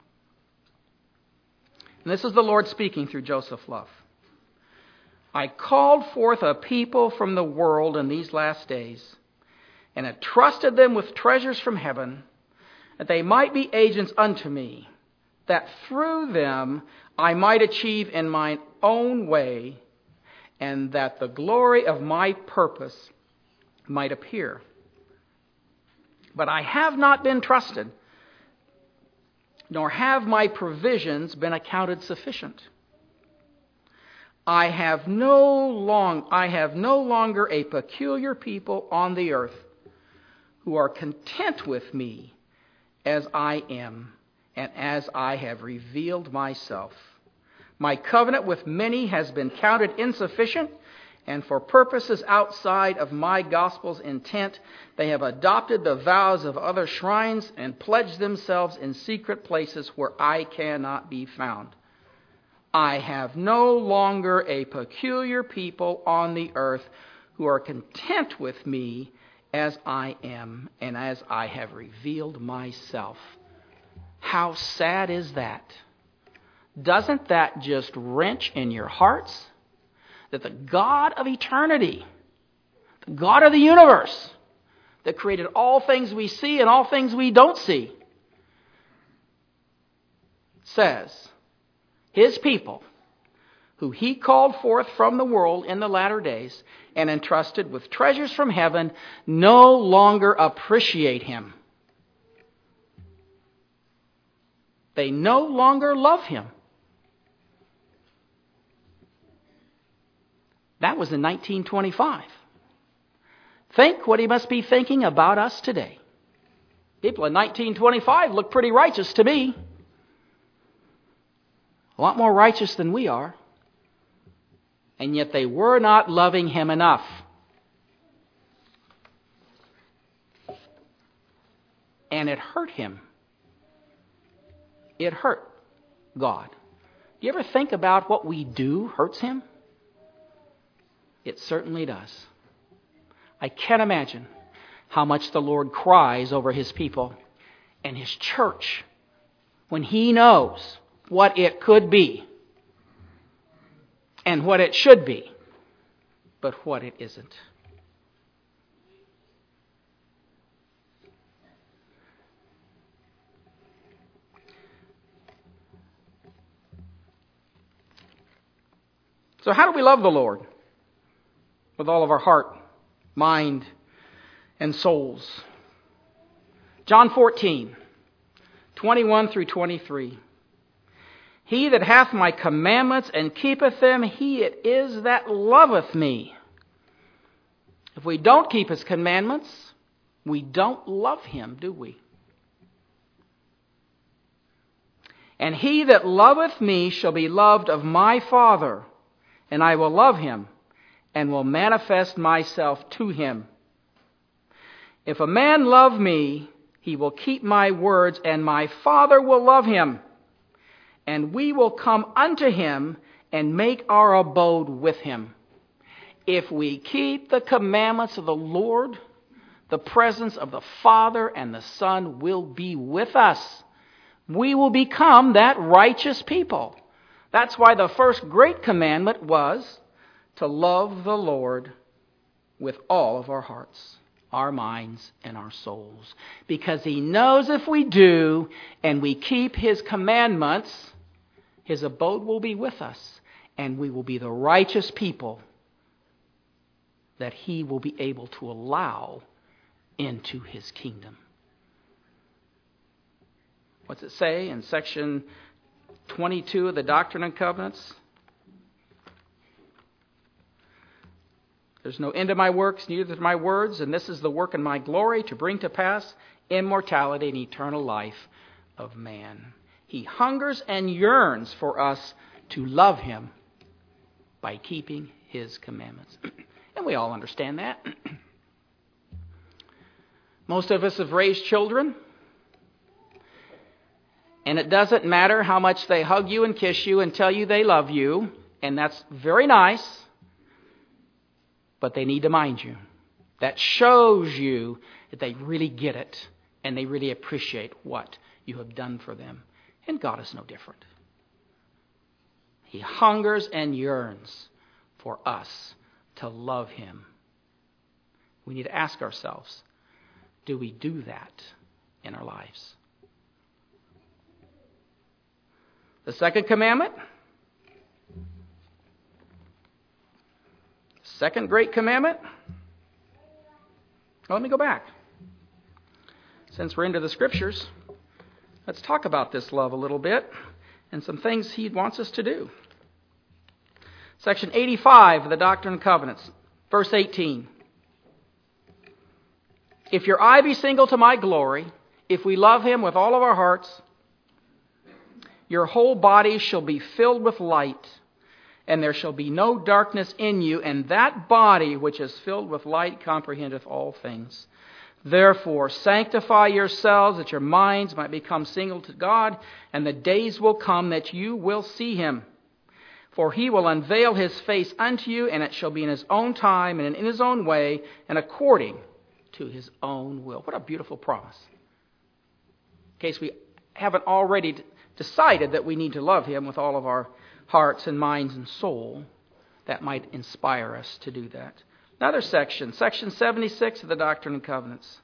And this is the Lord speaking through Joseph Luff. I called forth a people from the world in these last days, and entrusted them with treasures from heaven, that they might be agents unto me, that through them I might achieve in mine own way, and that the glory of my purpose might appear. But I have not been trusted, nor have my provisions been accounted sufficient. I have no longer a peculiar people on the earth who are content with me as I am, and as I have revealed myself. My covenant with many has been counted insufficient, and for purposes outside of my gospel's intent, they have adopted the vows of other shrines and pledged themselves in secret places where I cannot be found. I have no longer a peculiar people on the earth who are content with me as I am, and as I have revealed myself. How sad is that? Doesn't that just wrench in your hearts? That the God of eternity, the God of the universe, that created all things we see and all things we don't see, says his people, who he called forth from the world in the latter days and entrusted with treasures from heaven, no longer appreciate him. They no longer love him. That was in 1925. Think what he must be thinking about us today. People in 1925 look pretty righteous to me. A lot more righteous than we are. And yet they were not loving him enough. And it hurt him. It hurt God. Do you ever think about what we do hurts him? It certainly does. I can't imagine how much the Lord cries over his people and his church when he knows what it could be and what it should be, but what it isn't. So how do we love the Lord? With all of our heart, mind, and souls. John 14, 21 through 23. He that hath my commandments and keepeth them, he it is that loveth me. If we don't keep his commandments, we don't love him, do we? And he that loveth me shall be loved of my Father, and I will love him, and will manifest myself to him. If a man love me, he will keep my words, and my Father will love him, and we will come unto him and make our abode with him. If we keep the commandments of the Lord, the presence of the Father and the Son will be with us. We will become that righteous people. That's why the first great commandment was to love the Lord with all of our hearts, our minds, and our souls. Because he knows if we do and we keep his commandments, his abode will be with us, and we will be the righteous people that he will be able to allow into his kingdom. What's it say in section 22 of the Doctrine and Covenants? There's no end to my works, neither to my words, and this is the work in my glory, to bring to pass immortality and eternal life of man. He hungers and yearns for us to love him by keeping his commandments. And we all understand that. Most of us have raised children, and it doesn't matter how much they hug you and kiss you and tell you they love you, and that's very nice, but they need to mind you. That shows you that they really get it and they really appreciate what you have done for them. And God is no different. He hungers and yearns for us to love him. We need to ask ourselves, do we do that in our lives? The second commandment, second great commandment. Well, let me go back. Since we're into the Scriptures, let's talk about this love a little bit and some things he wants us to do. Section 85 of the Doctrine and Covenants, verse 18. If your eye be single to my glory, if we love him with all of our hearts, your whole body shall be filled with light, and there shall be no darkness in you, and that body which is filled with light comprehendeth all things. Therefore, sanctify yourselves, that your minds might become single to God, and the days will come that you will see him. For he will unveil his face unto you, and it shall be in his own time, and in his own way, and according to his own will. What a beautiful promise. In case we haven't already decided that we need to love him with all of our hearts and minds and soul, that might inspire us to do that. Another section, section 76 of the Doctrine and Covenants.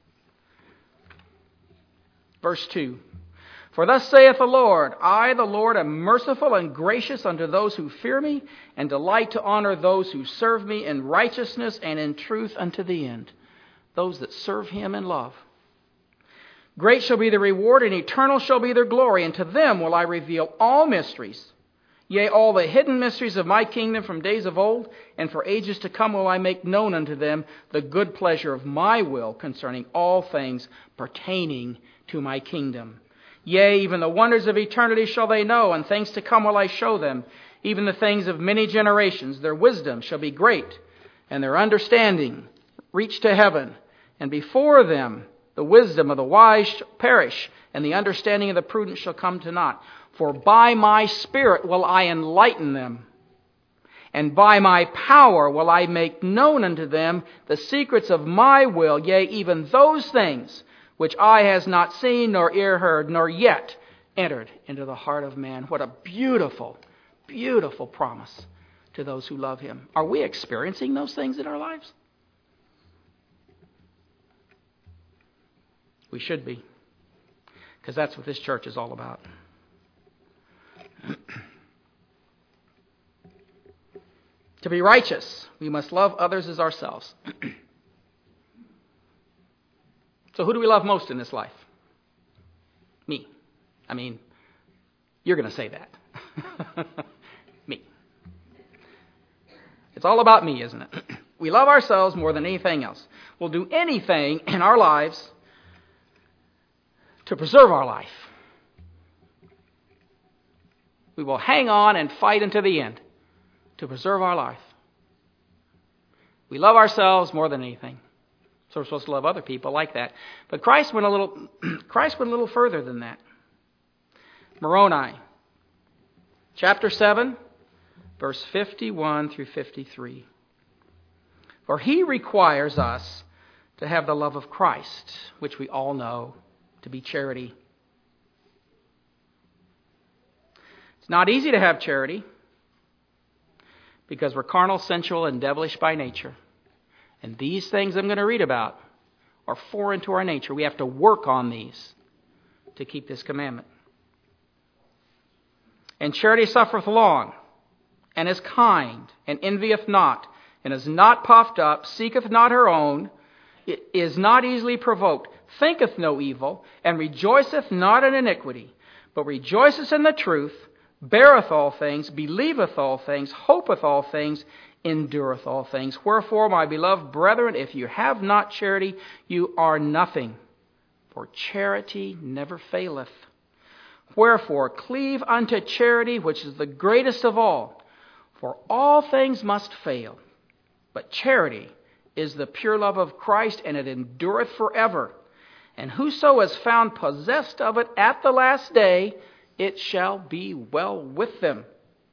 Verse 2. For thus saith the Lord, I, the Lord, am merciful and gracious unto those who fear me, and delight to honor those who serve me in righteousness and in truth unto the end. Those that serve him in love. Great shall be the reward, and eternal shall be their glory, and to them will I reveal all mysteries. Yea, all the hidden mysteries of my kingdom from days of old, and for ages to come will I make known unto them the good pleasure of my will concerning all things pertaining to my kingdom. Yea, even the wonders of eternity shall they know, and things to come will I show them, even the things of many generations. Their wisdom shall be great, and their understanding reach to heaven. And before them the wisdom of the wise shall perish, and the understanding of the prudent shall come to naught. For by my Spirit will I enlighten them, and by my power will I make known unto them the secrets of my will, yea, even those things which eye has not seen, nor ear heard, nor yet entered into the heart of man. What a beautiful, beautiful promise to those who love him. Are we experiencing those things in our lives? We should be, because that's what this church is all about. To be righteous, we must love others as ourselves. So who do we love most in this life? Me. I mean, you're going to say that. Me. It's all about me, isn't it? We love ourselves more than anything else. We'll do anything in our lives to preserve our life. We will hang on and fight unto the end to preserve our life. We love ourselves more than anything. So we're supposed to love other people like that. But Christ went a little further than that. Moroni, chapter 7, verse 51 through 53. For he requires us to have the love of Christ, which we all know to be charity. It's not easy to have charity because we're carnal, sensual, and devilish by nature. And these things I'm going to read about are foreign to our nature. We have to work on these to keep this commandment. And charity suffereth long, and is kind, and envieth not, and is not puffed up, seeketh not her own, is not easily provoked, thinketh no evil, and rejoiceth not in iniquity, but rejoiceth in the truth, beareth all things, believeth all things, hopeth all things, endureth all things. Wherefore, my beloved brethren, if you have not charity, you are nothing. For charity never faileth. Wherefore, cleave unto charity, which is the greatest of all. For all things must fail, but charity is the pure love of Christ, and it endureth forever. And whoso is found possessed of it at the last day, it shall be well with them.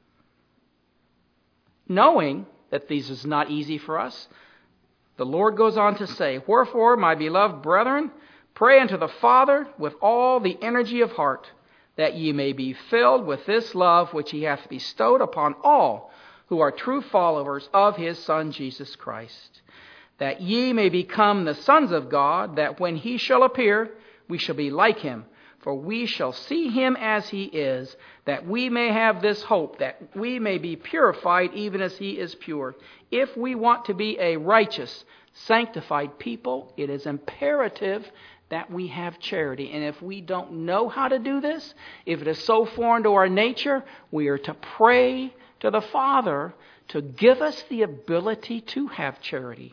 Knowing that this is not easy for us, the Lord goes on to say, Wherefore, my beloved brethren, pray unto the Father with all the energy of heart, that ye may be filled with this love which he hath bestowed upon all who are true followers of his Son Jesus Christ, that ye may become the sons of God, that when he shall appear, we shall be like him, for we shall see him as he is, that we may have this hope, that we may be purified even as he is pure. If we want to be a righteous, sanctified people, it is imperative that we have charity. And if we don't know how to do this, if it is so foreign to our nature, we are to pray to the Father to give us the ability to have charity.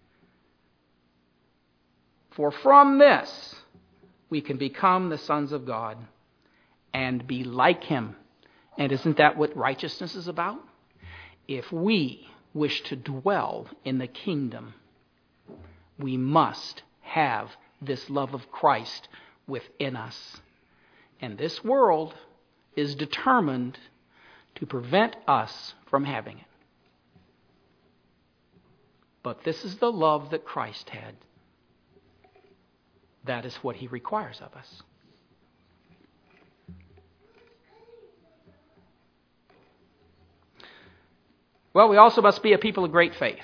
For from this we can become the sons of God and be like him. And isn't that what righteousness is about? If we wish to dwell in the kingdom, we must have this love of Christ within us. And this world is determined to prevent us from having it. But this is the love that Christ had. That is what he requires of us. Well, we also must be a people of great faith.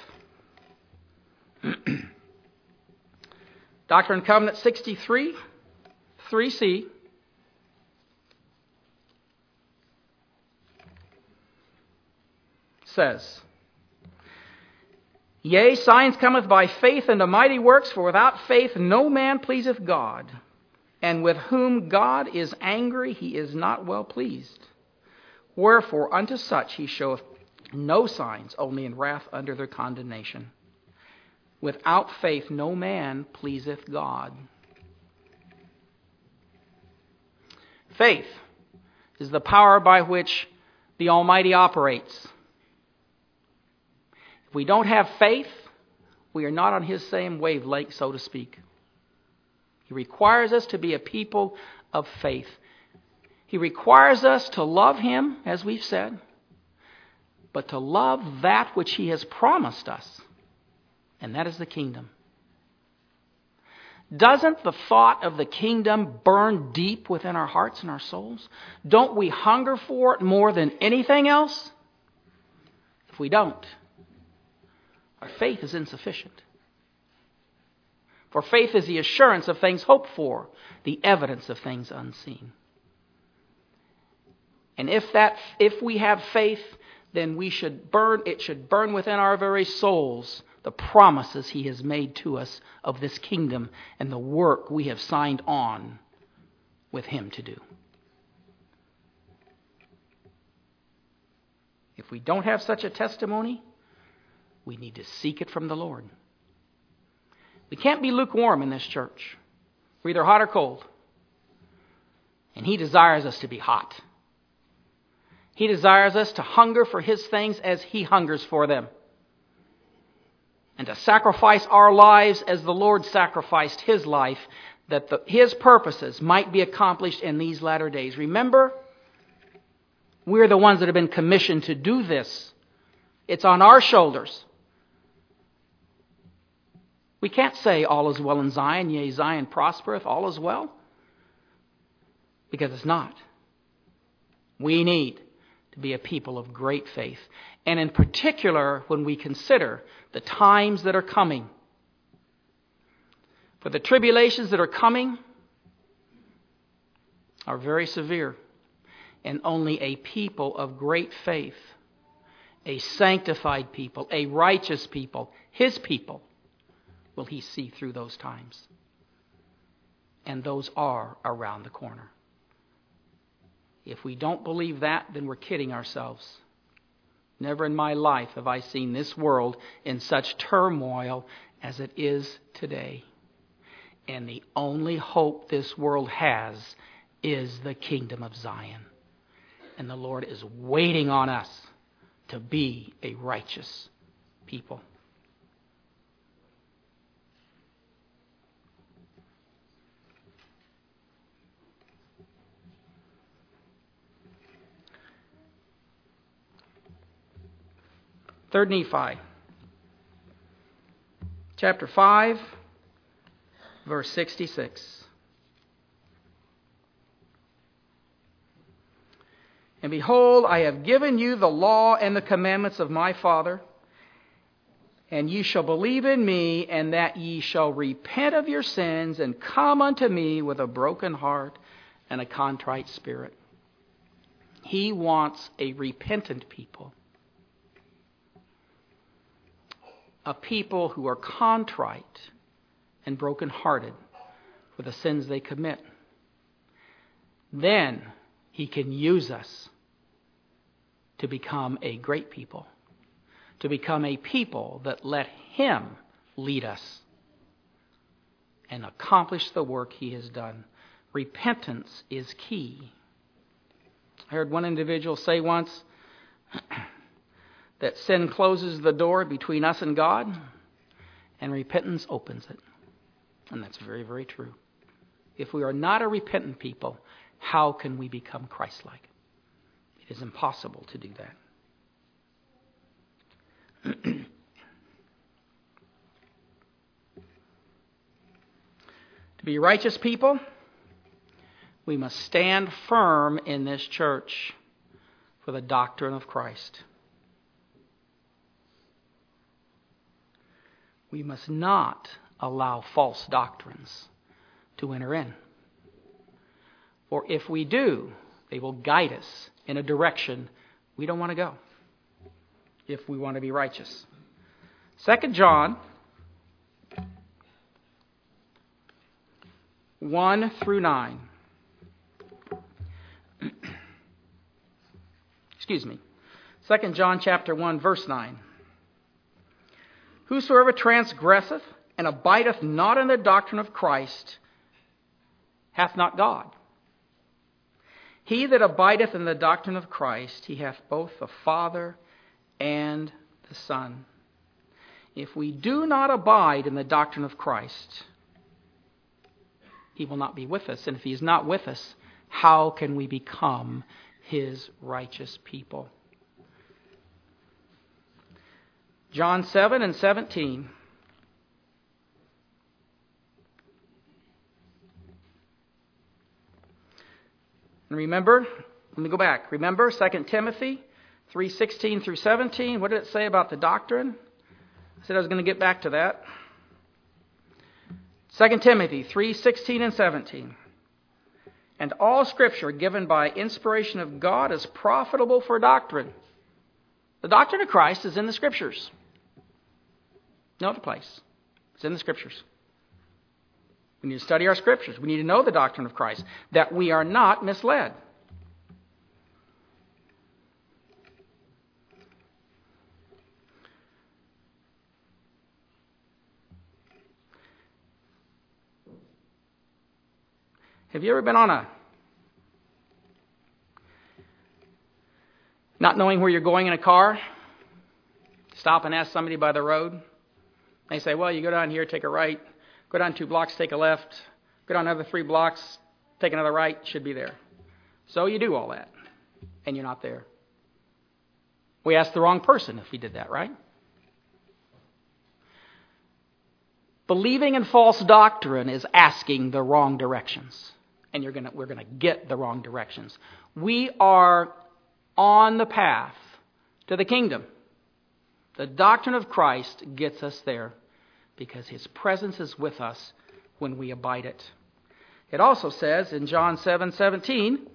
Doctrine and Covenant 63, 3c. Says, Yea, signs cometh by faith unto mighty works, for without faith no man pleaseth God. And with whom God is angry, he is not well pleased. Wherefore unto such he showeth no signs, only in wrath under their condemnation. Without faith no man pleaseth God. Faith is the power by which the Almighty operates. If we don't have faith, we are not on his same wavelength, so to speak. He requires us to be a people of faith. He requires us to love him, as we've said, but to love that which he has promised us, and that is the kingdom. Doesn't the thought of the kingdom burn deep within our hearts and our souls? Don't we hunger for it more than anything else? If we don't, our faith is insufficient. For faith is the assurance of things hoped for, the evidence of things unseen. And if we have faith, then it should burn within our very souls the promises he has made to us of this kingdom and the work we have signed on with him to do. If we don't have such a testimony, we need to seek it from the Lord. We can't be lukewarm in this church. We're either hot or cold. And he desires us to be hot. He desires us to hunger for His things as He hungers for them. And to sacrifice our lives as the Lord sacrificed His life, that His purposes might be accomplished in these latter days. Remember, we're the ones that have been commissioned to do this. It's on our shoulders. We can't say all is well in Zion, yea, Zion prospereth, all is well. Because it's not. We need to be a people of great faith. And in particular, when we consider the times that are coming. For the tribulations that are coming are very severe. And only a people of great faith, a sanctified people, a righteous people, His people, will He see through those times. And those are around the corner. If we don't believe that, then we're kidding ourselves. Never in my life have I seen this world in such turmoil as it is today. And the only hope this world has is the kingdom of Zion. And the Lord is waiting on us to be a righteous people. Third Nephi, chapter 5, verse 66. And behold, I have given you the law and the commandments of my Father, and ye shall believe in me, and that ye shall repent of your sins, and come unto me with a broken heart and a contrite spirit. He wants a repentant people. A people who are contrite and brokenhearted for the sins they commit. Then He can use us to become a great people, to become a people that let Him lead us and accomplish the work He has done. Repentance is key. I heard one individual say once that sin closes the door between us and God, and repentance opens it. And that's very, very true. If we are not a repentant people, how can we become Christ-like? It is impossible to do that. To be righteous people, we must stand firm in this church for the doctrine of Christ. We must not allow false doctrines to enter in. For if we do, they will guide us in a direction we don't want to go if we want to be righteous. 2 John 1 through 9. Excuse me. 2 John chapter 1, verse 9. Whosoever transgresseth and abideth not in the doctrine of Christ hath not God. He that abideth in the doctrine of Christ, he hath both the Father and the Son. If we do not abide in the doctrine of Christ, He will not be with us. And if He is not with us, how can we become His righteous people? John 7 and 17. And remember, let me go back. Remember 2 Timothy 3:16 through 17. What did it say about the doctrine? I said I was going to get back to that. 2 Timothy 3:16 and 17. And all Scripture given by inspiration of God is profitable for doctrine. The doctrine of Christ is in the Scriptures. No other place. It's in the Scriptures. We need to study our Scriptures. We need to know the doctrine of Christ, that we are not misled. Have you ever been on Not knowing where you're going in a car, stop and ask somebody by the road. They say, well, you go down here, take a right. Go down 2 blocks, take a left. Go down another 3 blocks, take another right. Should be there. So you do all that, and you're not there. We asked the wrong person if we did that, right? Believing in false doctrine is asking the wrong directions. And we're going to get the wrong directions. We are on the path to the kingdom. The doctrine of Christ gets us there because His presence is with us when we abide it. It also says in John 7:17,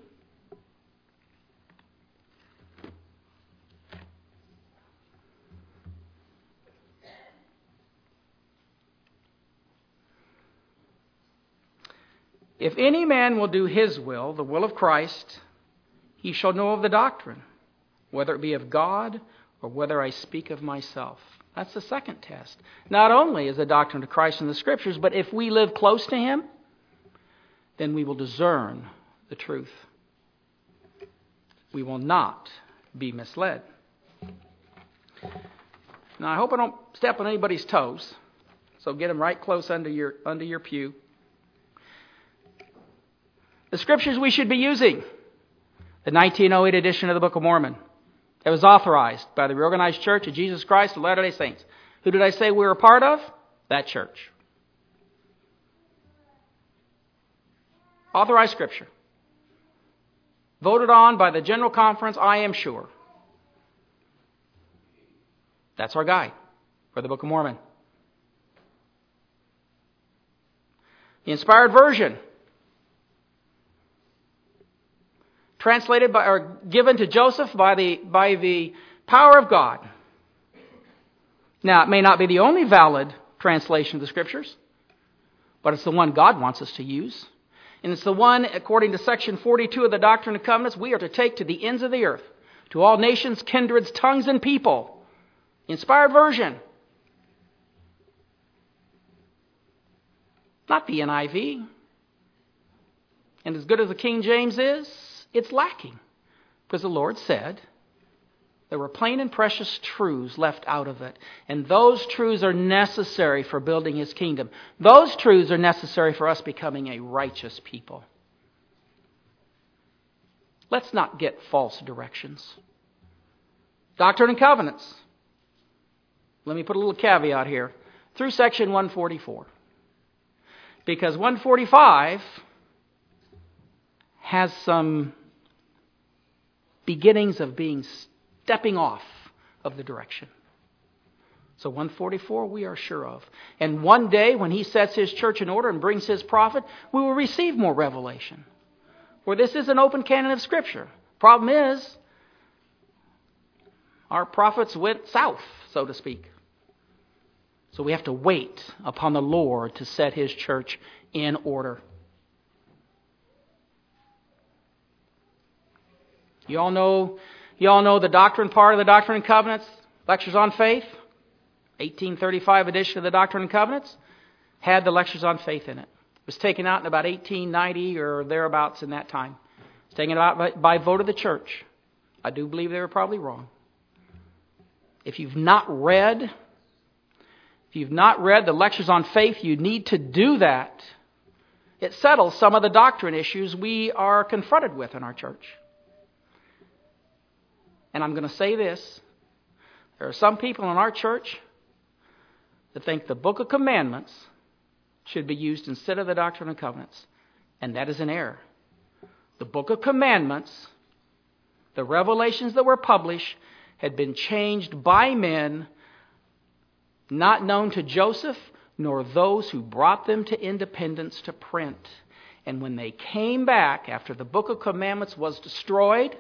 if any man will do his will, the will of Christ, he shall know of the doctrine, whether it be of God or whether I speak of myself. That's the second test. Not only is the doctrine of Christ in the Scriptures, but if we live close to Him, then we will discern the truth. We will not be misled. Now, I hope I don't step on anybody's toes, so get them right close under your pew. The Scriptures we should be using. The 1908 edition of the Book of Mormon. It was authorized by the Reorganized Church of Jesus Christ of Latter-day Saints. Who did I say we were a part of? That church. Authorized Scripture. Voted on by the General Conference, I am sure. That's our guide for the Book of Mormon. The Inspired Version. Translated by or given to Joseph by the power of God. Now, it may not be the only valid translation of the Scriptures, but it's the one God wants us to use. And it's the one, according to section 42 of the Doctrine and Covenants, we are to take to the ends of the earth, to all nations, kindreds, tongues, and people. Inspired Version. Not the NIV. And as good as the King James is, it's lacking. Because the Lord said there were plain and precious truths left out of it. And those truths are necessary for building His kingdom. Those truths are necessary for us becoming a righteous people. Let's not get false directions. Doctrine and Covenants. Let me put a little caveat here. Through section 144. Because 145 has some beginnings of stepping off of the direction. So 144 we are sure of. And one day when He sets His church in order and brings His prophet, we will receive more revelation. For this is an open canon of Scripture. Problem is, our prophets went south, so to speak. So we have to wait upon the Lord to set His church in order. You all know the doctrine part of the Doctrine and Covenants, Lectures on Faith, 1835 edition of the Doctrine and Covenants, had the Lectures on Faith in it. It was taken out in about 1890 or thereabouts in that time. It was taken out by vote of the church. I do believe they were probably wrong. If you've not read the Lectures on Faith, you need to do that. It settles some of the doctrine issues we are confronted with in our church. And I'm going to say this. There are some people in our church that think the Book of Commandments should be used instead of the Doctrine and Covenants. And that is an error. The Book of Commandments, the revelations that were published, had been changed by men not known to Joseph nor those who brought them to independence to print. And when they came back after the Book of Commandments was destroyed,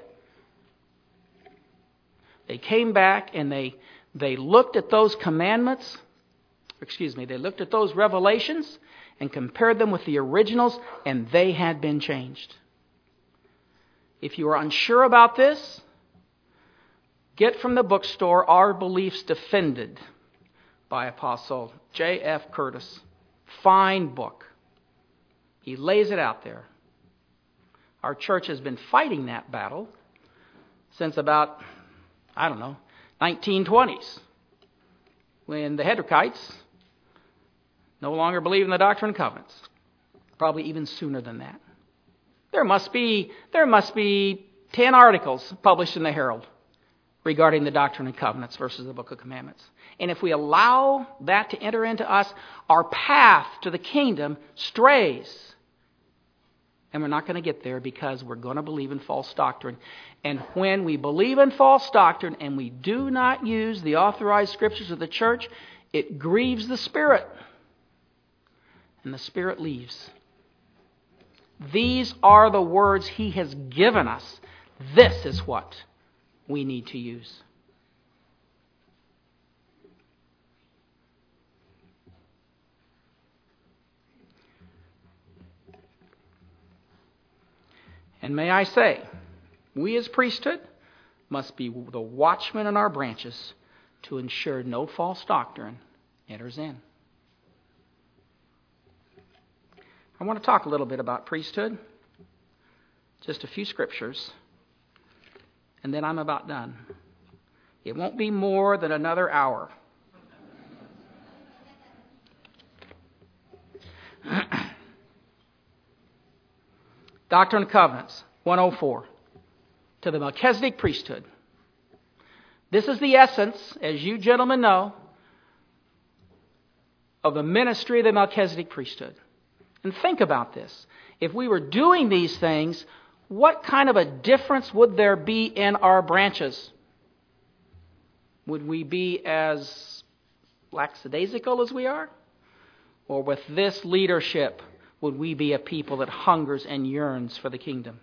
they came back and they looked at those commandments, they looked at those revelations and compared them with the originals, and they had been changed. If you are unsure about this, get from the bookstore Our Beliefs Defended by Apostle J.F. Curtis. Fine book. He lays it out there. Our church has been fighting that battle since about 1920s, when the Hedrickites no longer believe in the Doctrine and Covenants. Probably even sooner than that. There must be 10 articles published in the Herald regarding the Doctrine and Covenants versus the Book of Commandments. And if we allow that to enter into us, our path to the kingdom strays. And we're not going to get there because we're going to believe in false doctrine. And when we believe in false doctrine and we do not use the authorized scriptures of the church, it grieves the Spirit. And the Spirit leaves. These are the words He has given us. This is what we need to use. And may I say, we as priesthood must be the watchmen in our branches to ensure no false doctrine enters in. I want to talk a little bit about priesthood. Just a few scriptures. And then I'm about done. It won't be more than another hour. Doctrine and Covenants, 104. To the Melchizedek priesthood. This is the essence, as you gentlemen know, of the ministry of the Melchizedek priesthood. And think about this. If we were doing these things, what kind of a difference would there be in our branches? Would we be as lackadaisical as we are? Or with this leadership, would we be a people that hungers and yearns for the kingdom?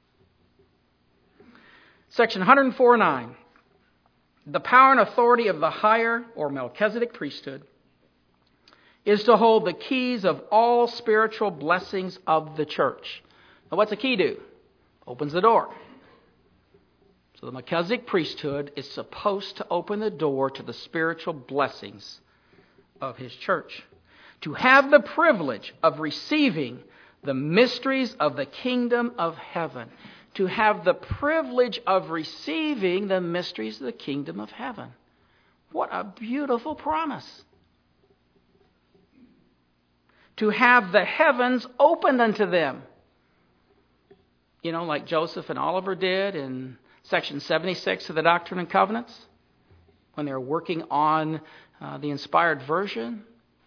Section 104:9. The power and authority of the higher or Melchizedek priesthood is to hold the keys of all spiritual blessings of the church. Now what's a key do? Opens the door. So the Melchizedek priesthood is supposed to open the door to the spiritual blessings of His church. To have the privilege of receiving the mysteries of the kingdom of heaven. To have the privilege of receiving the mysteries of the kingdom of heaven. What a beautiful promise. To have the heavens opened unto them. You know, like Joseph and Oliver did in section 76 of the Doctrine and Covenants, when they were working on the inspired version.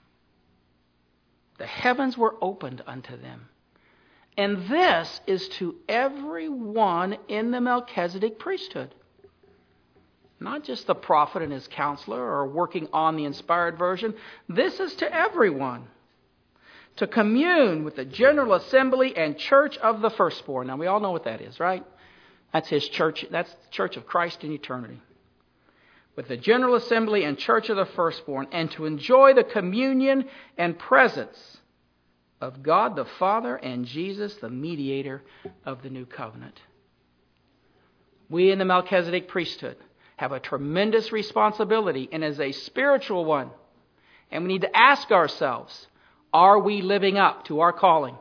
The heavens were opened unto them. And this is to everyone in the Melchizedek priesthood. Not just the prophet and his counselor or working on the inspired version. This is to everyone. To commune with the general assembly and church of the firstborn. Now we all know what that is, right? That's His church. That's the church of Christ in eternity. With the general assembly and church of the firstborn. And to enjoy the communion and presence of God the Father and Jesus, the mediator of the new covenant. We in the Melchizedek priesthood have a tremendous responsibility, and as a spiritual one. And we need to ask ourselves, are we living up to our calling?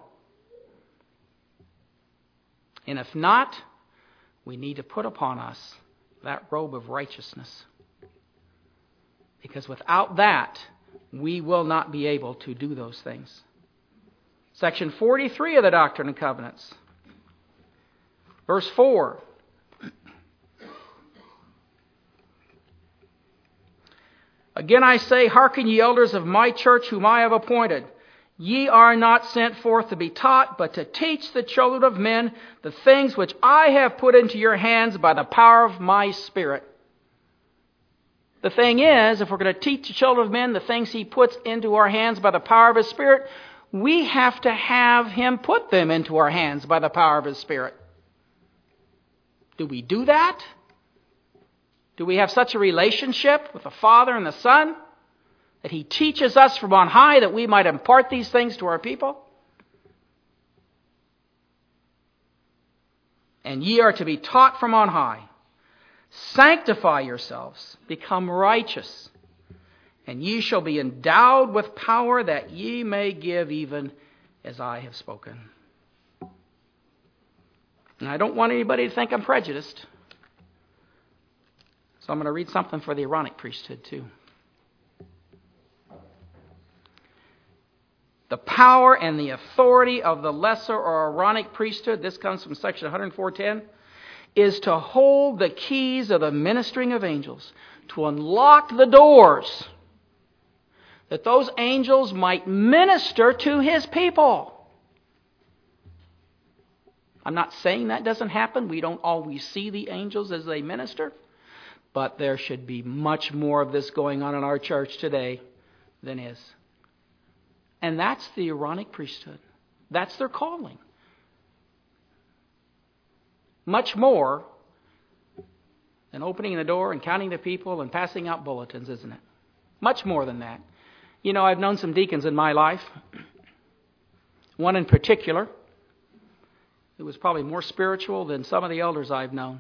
And if not, we need to put upon us that robe of righteousness. Because without that, we will not be able to do those things. Section 43 of the Doctrine and Covenants. Verse 4. Again I say, hearken ye elders of my church whom I have appointed. Ye are not sent forth to be taught, but to teach the children of men the things which I have put into your hands by the power of my Spirit. The thing is, if we're going to teach the children of men the things He puts into our hands by the power of His Spirit, we have to have Him put them into our hands by the power of His Spirit. Do we do that? Do we have such a relationship with the Father and the Son that He teaches us from on high that we might impart these things to our people? And ye are to be taught from on high. Sanctify yourselves, become righteous, and ye shall be endowed with power that ye may give even as I have spoken. And I don't want anybody to think I'm prejudiced. So I'm going to read something for the Aaronic priesthood too. The power and the authority of the lesser or Aaronic priesthood, this comes from section 104:10, is to hold the keys of the ministering of angels, to unlock the doors, that those angels might minister to His people. I'm not saying that doesn't happen. We don't always see the angels as they minister. But there should be much more of this going on in our church today than is. And that's the Aaronic priesthood. That's their calling. Much more than opening the door and counting the people and passing out bulletins, isn't it? Much more than that. You know, I've known some deacons in my life. One in particular who was probably more spiritual than some of the elders I've known.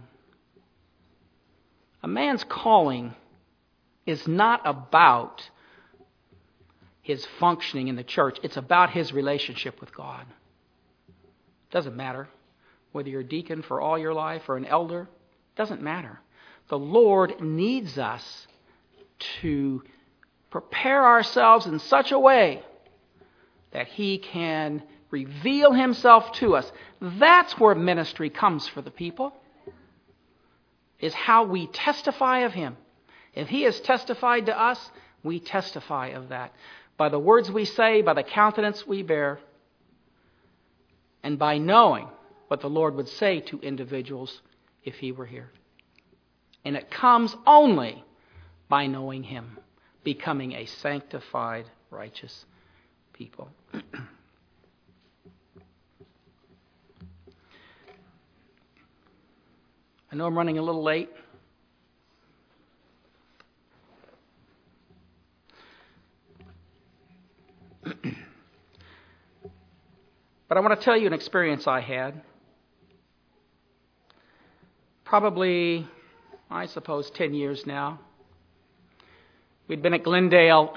A man's calling is not about his functioning in the church. It's about his relationship with God. Doesn't matter whether you're a deacon for all your life or an elder. Doesn't matter. The Lord needs us to prepare ourselves in such a way that He can reveal Himself to us. That's where ministry comes for the people, is how we testify of Him. If He has testified to us, we testify of that. By the words we say, by the countenance we bear, and by knowing what the Lord would say to individuals if He were here. And it comes only by knowing Him, becoming a sanctified, righteous people. I know I'm running a little late. But I want to tell you an experience I had. Probably, I suppose, 10 years now. We'd been at Glendale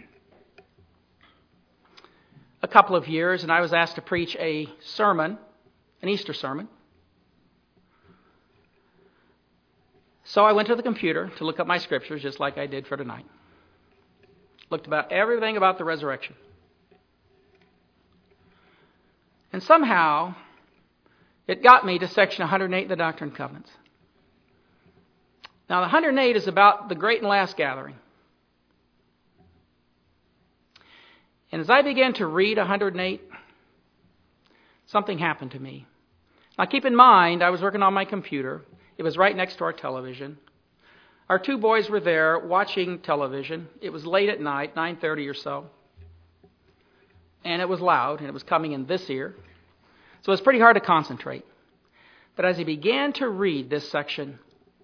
a couple of years, and I was asked to preach a sermon, an Easter sermon. So I went to the computer to look up my scriptures, just like I did for tonight. Looked about everything about the resurrection. And somehow, it got me to section 108 of the Doctrine and Covenants. Now, the 108 is about the great and last gathering. And as I began to read 108, something happened to me. Now, keep in mind, I was working on my computer. It was right next to our television. Our two boys were there watching television. It was late at night, 9:30 or so. And it was loud, and it was coming in this ear. So it was pretty hard to concentrate. But as he began to read this section,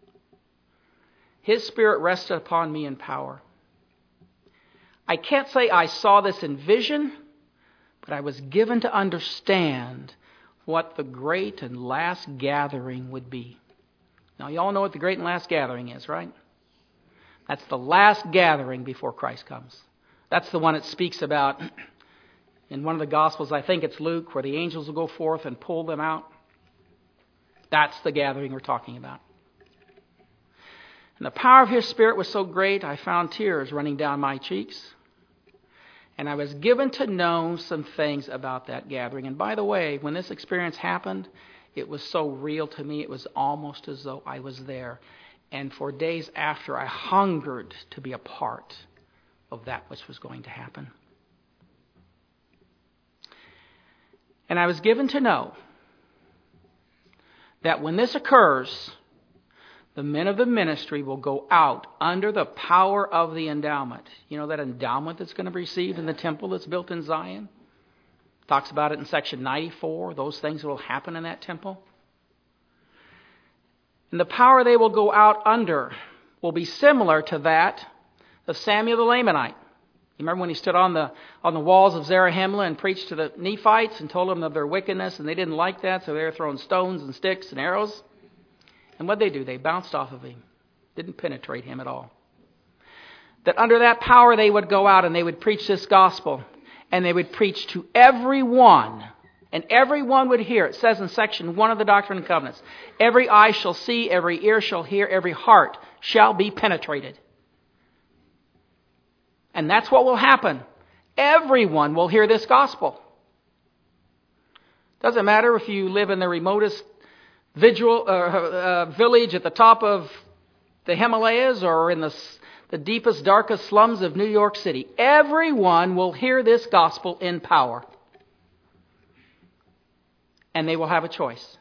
his Spirit rested upon me in power. I can't say I saw this in vision, but I was given to understand what the great and last gathering would be. Now, you all know what the great and last gathering is, right? That's the last gathering before Christ comes. That's the one it speaks about in one of the Gospels. I think it's Luke, where the angels will go forth and pull them out. That's the gathering we're talking about. And the power of His Spirit was so great, I found tears running down my cheeks. And I was given to know some things about that gathering. And by the way, when this experience happened, it was so real to me, it was almost as though I was there. And for days after, I hungered to be a part of that which was going to happen. And I was given to know that when this occurs, the men of the ministry will go out under the power of the endowment. You know that endowment that's going to be received in the temple that's built in Zion? Talks about it in section 94, those things that will happen in that temple. And the power they will go out under will be similar to that of Samuel the Lamanite. You remember when he stood on the walls of Zarahemla and preached to the Nephites and told them of their wickedness, and they didn't like that, so they were throwing stones and sticks and arrows. And what did they do? They bounced off of him. Didn't penetrate him at all. That under that power they would go out and they would preach this gospel. And they would preach to everyone And everyone would hear. It says in section 1 of the Doctrine and Covenants, every eye shall see, every ear shall hear, every heart shall be penetrated. And that's what will happen. Everyone will hear this gospel. Doesn't matter if you live in the remotest village at the top of the Himalayas or in the deepest, darkest slums of New York City. Everyone will hear this gospel in power. And they will have a choice.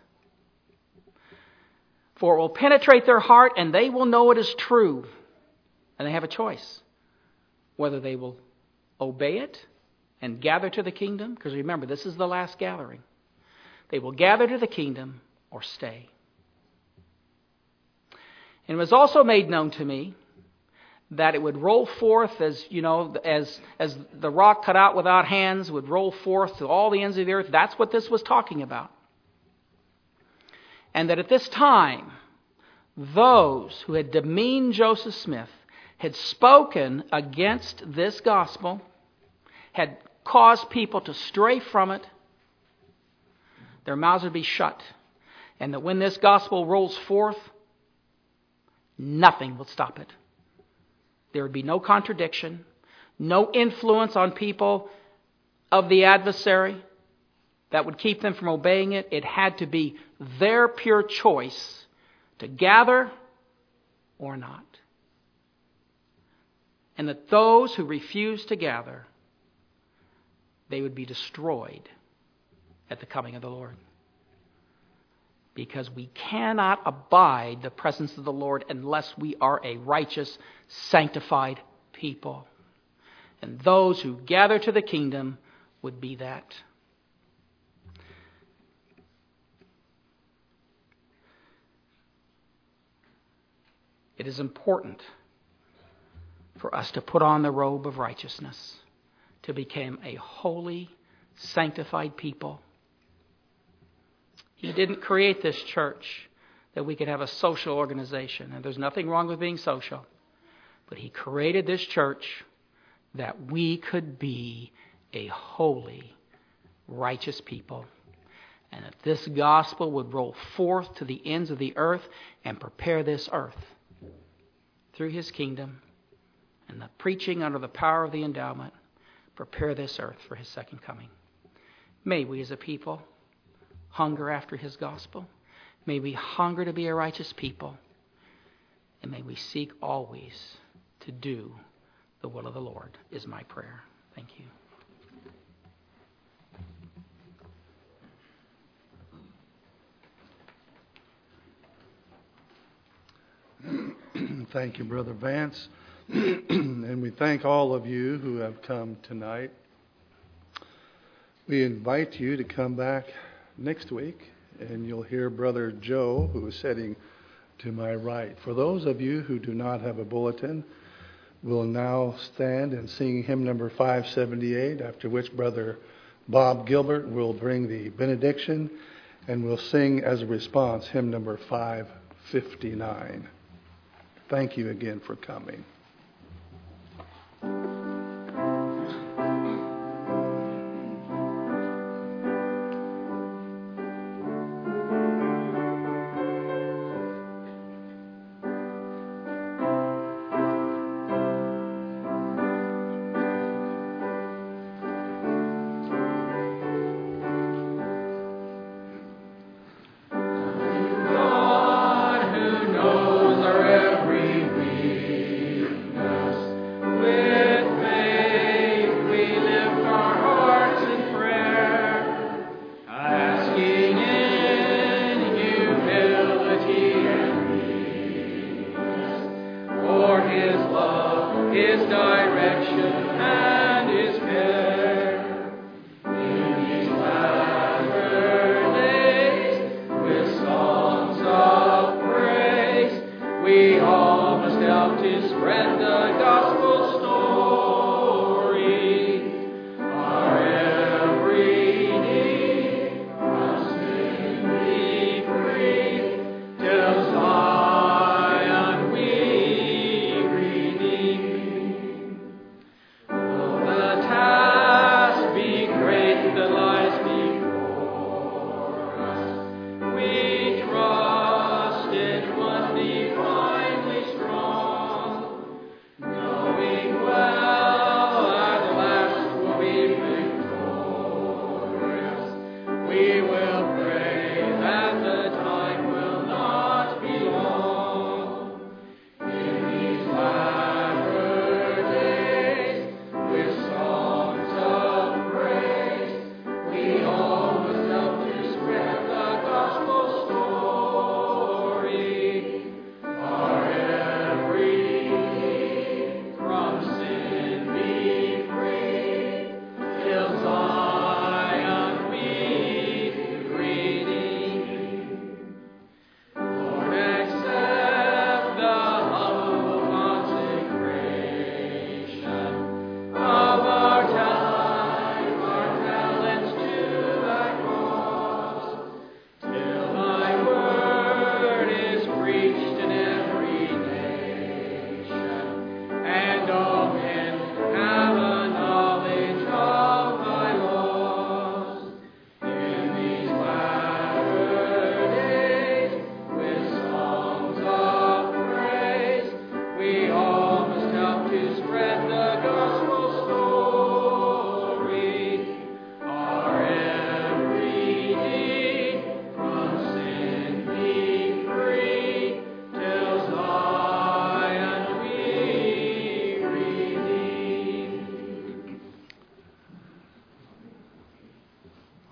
For it will penetrate their heart and they will know it is true. And they have a choice. Whether they will obey it and gather to the kingdom. Because remember, this is the last gathering. They will gather to the kingdom or stay. And it was also made known to me that it would roll forth as the rock cut out without hands would roll forth to all the ends of the earth. That's what this was talking about. And that at this time, those who had demeaned Joseph Smith, had spoken against this gospel, had caused people to stray from it, their mouths would be shut. And that when this gospel rolls forth, nothing will stop it. There would be no contradiction, no influence on people of the adversary that would keep them from obeying it. It had to be their pure choice to gather or not. And that those who refused to gather, they would be destroyed at the coming of the Lord. Because we cannot abide the presence of the Lord unless we are a righteous, sanctified people. And those who gather to the kingdom would be that. It is important for us to put on the robe of righteousness, to become a holy, sanctified people. He didn't create this church that we could have a social organization. And there's nothing wrong with being social. But He created this church that we could be a holy, righteous people. And that this gospel would roll forth to the ends of the earth and prepare this earth through His kingdom and the preaching under the power of the endowment, prepare this earth for His second coming. May we as a people hunger after His gospel. May we hunger to be a righteous people. And may we seek always to do the will of the Lord, is my prayer. Thank you. Thank you, Brother Vance. And we thank all of you who have come tonight. We invite you to come back next week, and you'll hear Brother Joe, who is sitting to my right. For those of you who do not have a bulletin, we'll now stand and sing hymn number 578, after which Brother Bob Gilbert will bring the benediction, and we'll sing as a response hymn number 559. Thank you again for coming.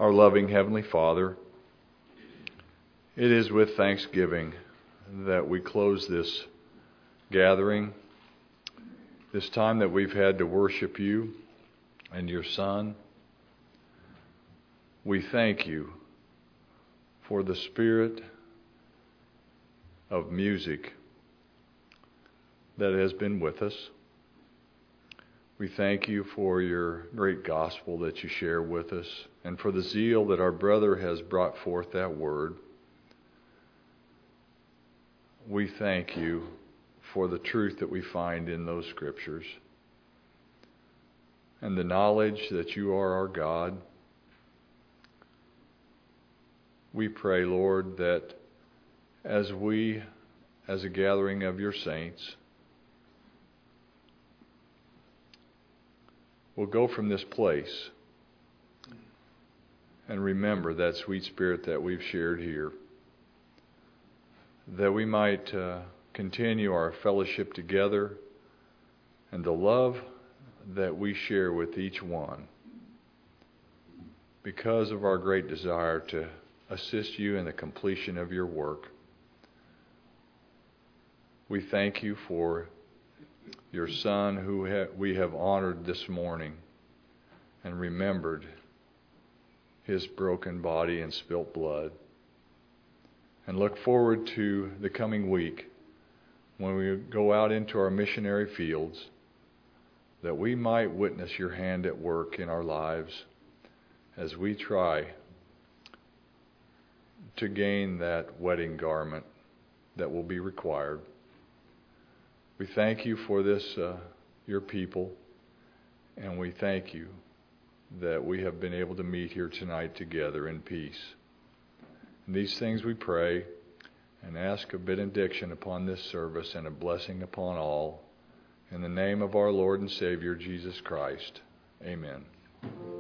our loving Heavenly Father, it is with thanksgiving that we close this gathering, this time that we've had to worship you and your Son. We thank you for the spirit of music that has been with us. We thank you for your great gospel that you share with us, and for the zeal that our brother has brought forth that word. We thank you for the truth that we find in those scriptures, and the knowledge that you are our God. We pray, Lord, that as we, as a gathering of your saints, will go from this place and remember that sweet spirit that we've shared here, that we might continue our fellowship together and the love that we share with each one because of our great desire to assist you in the completion of your work. We thank you for your Son who we have honored this morning and remembered his broken body and spilt blood, and look forward to the coming week when we go out into our missionary fields, that we might witness your hand at work in our lives as we try to gain that wedding garment that will be required. We thank you for this, your people, and we thank you that we have been able to meet here tonight together in peace. And these things we pray and ask a benediction upon this service and a blessing upon all. In the name of our Lord and Savior, Jesus Christ. Amen.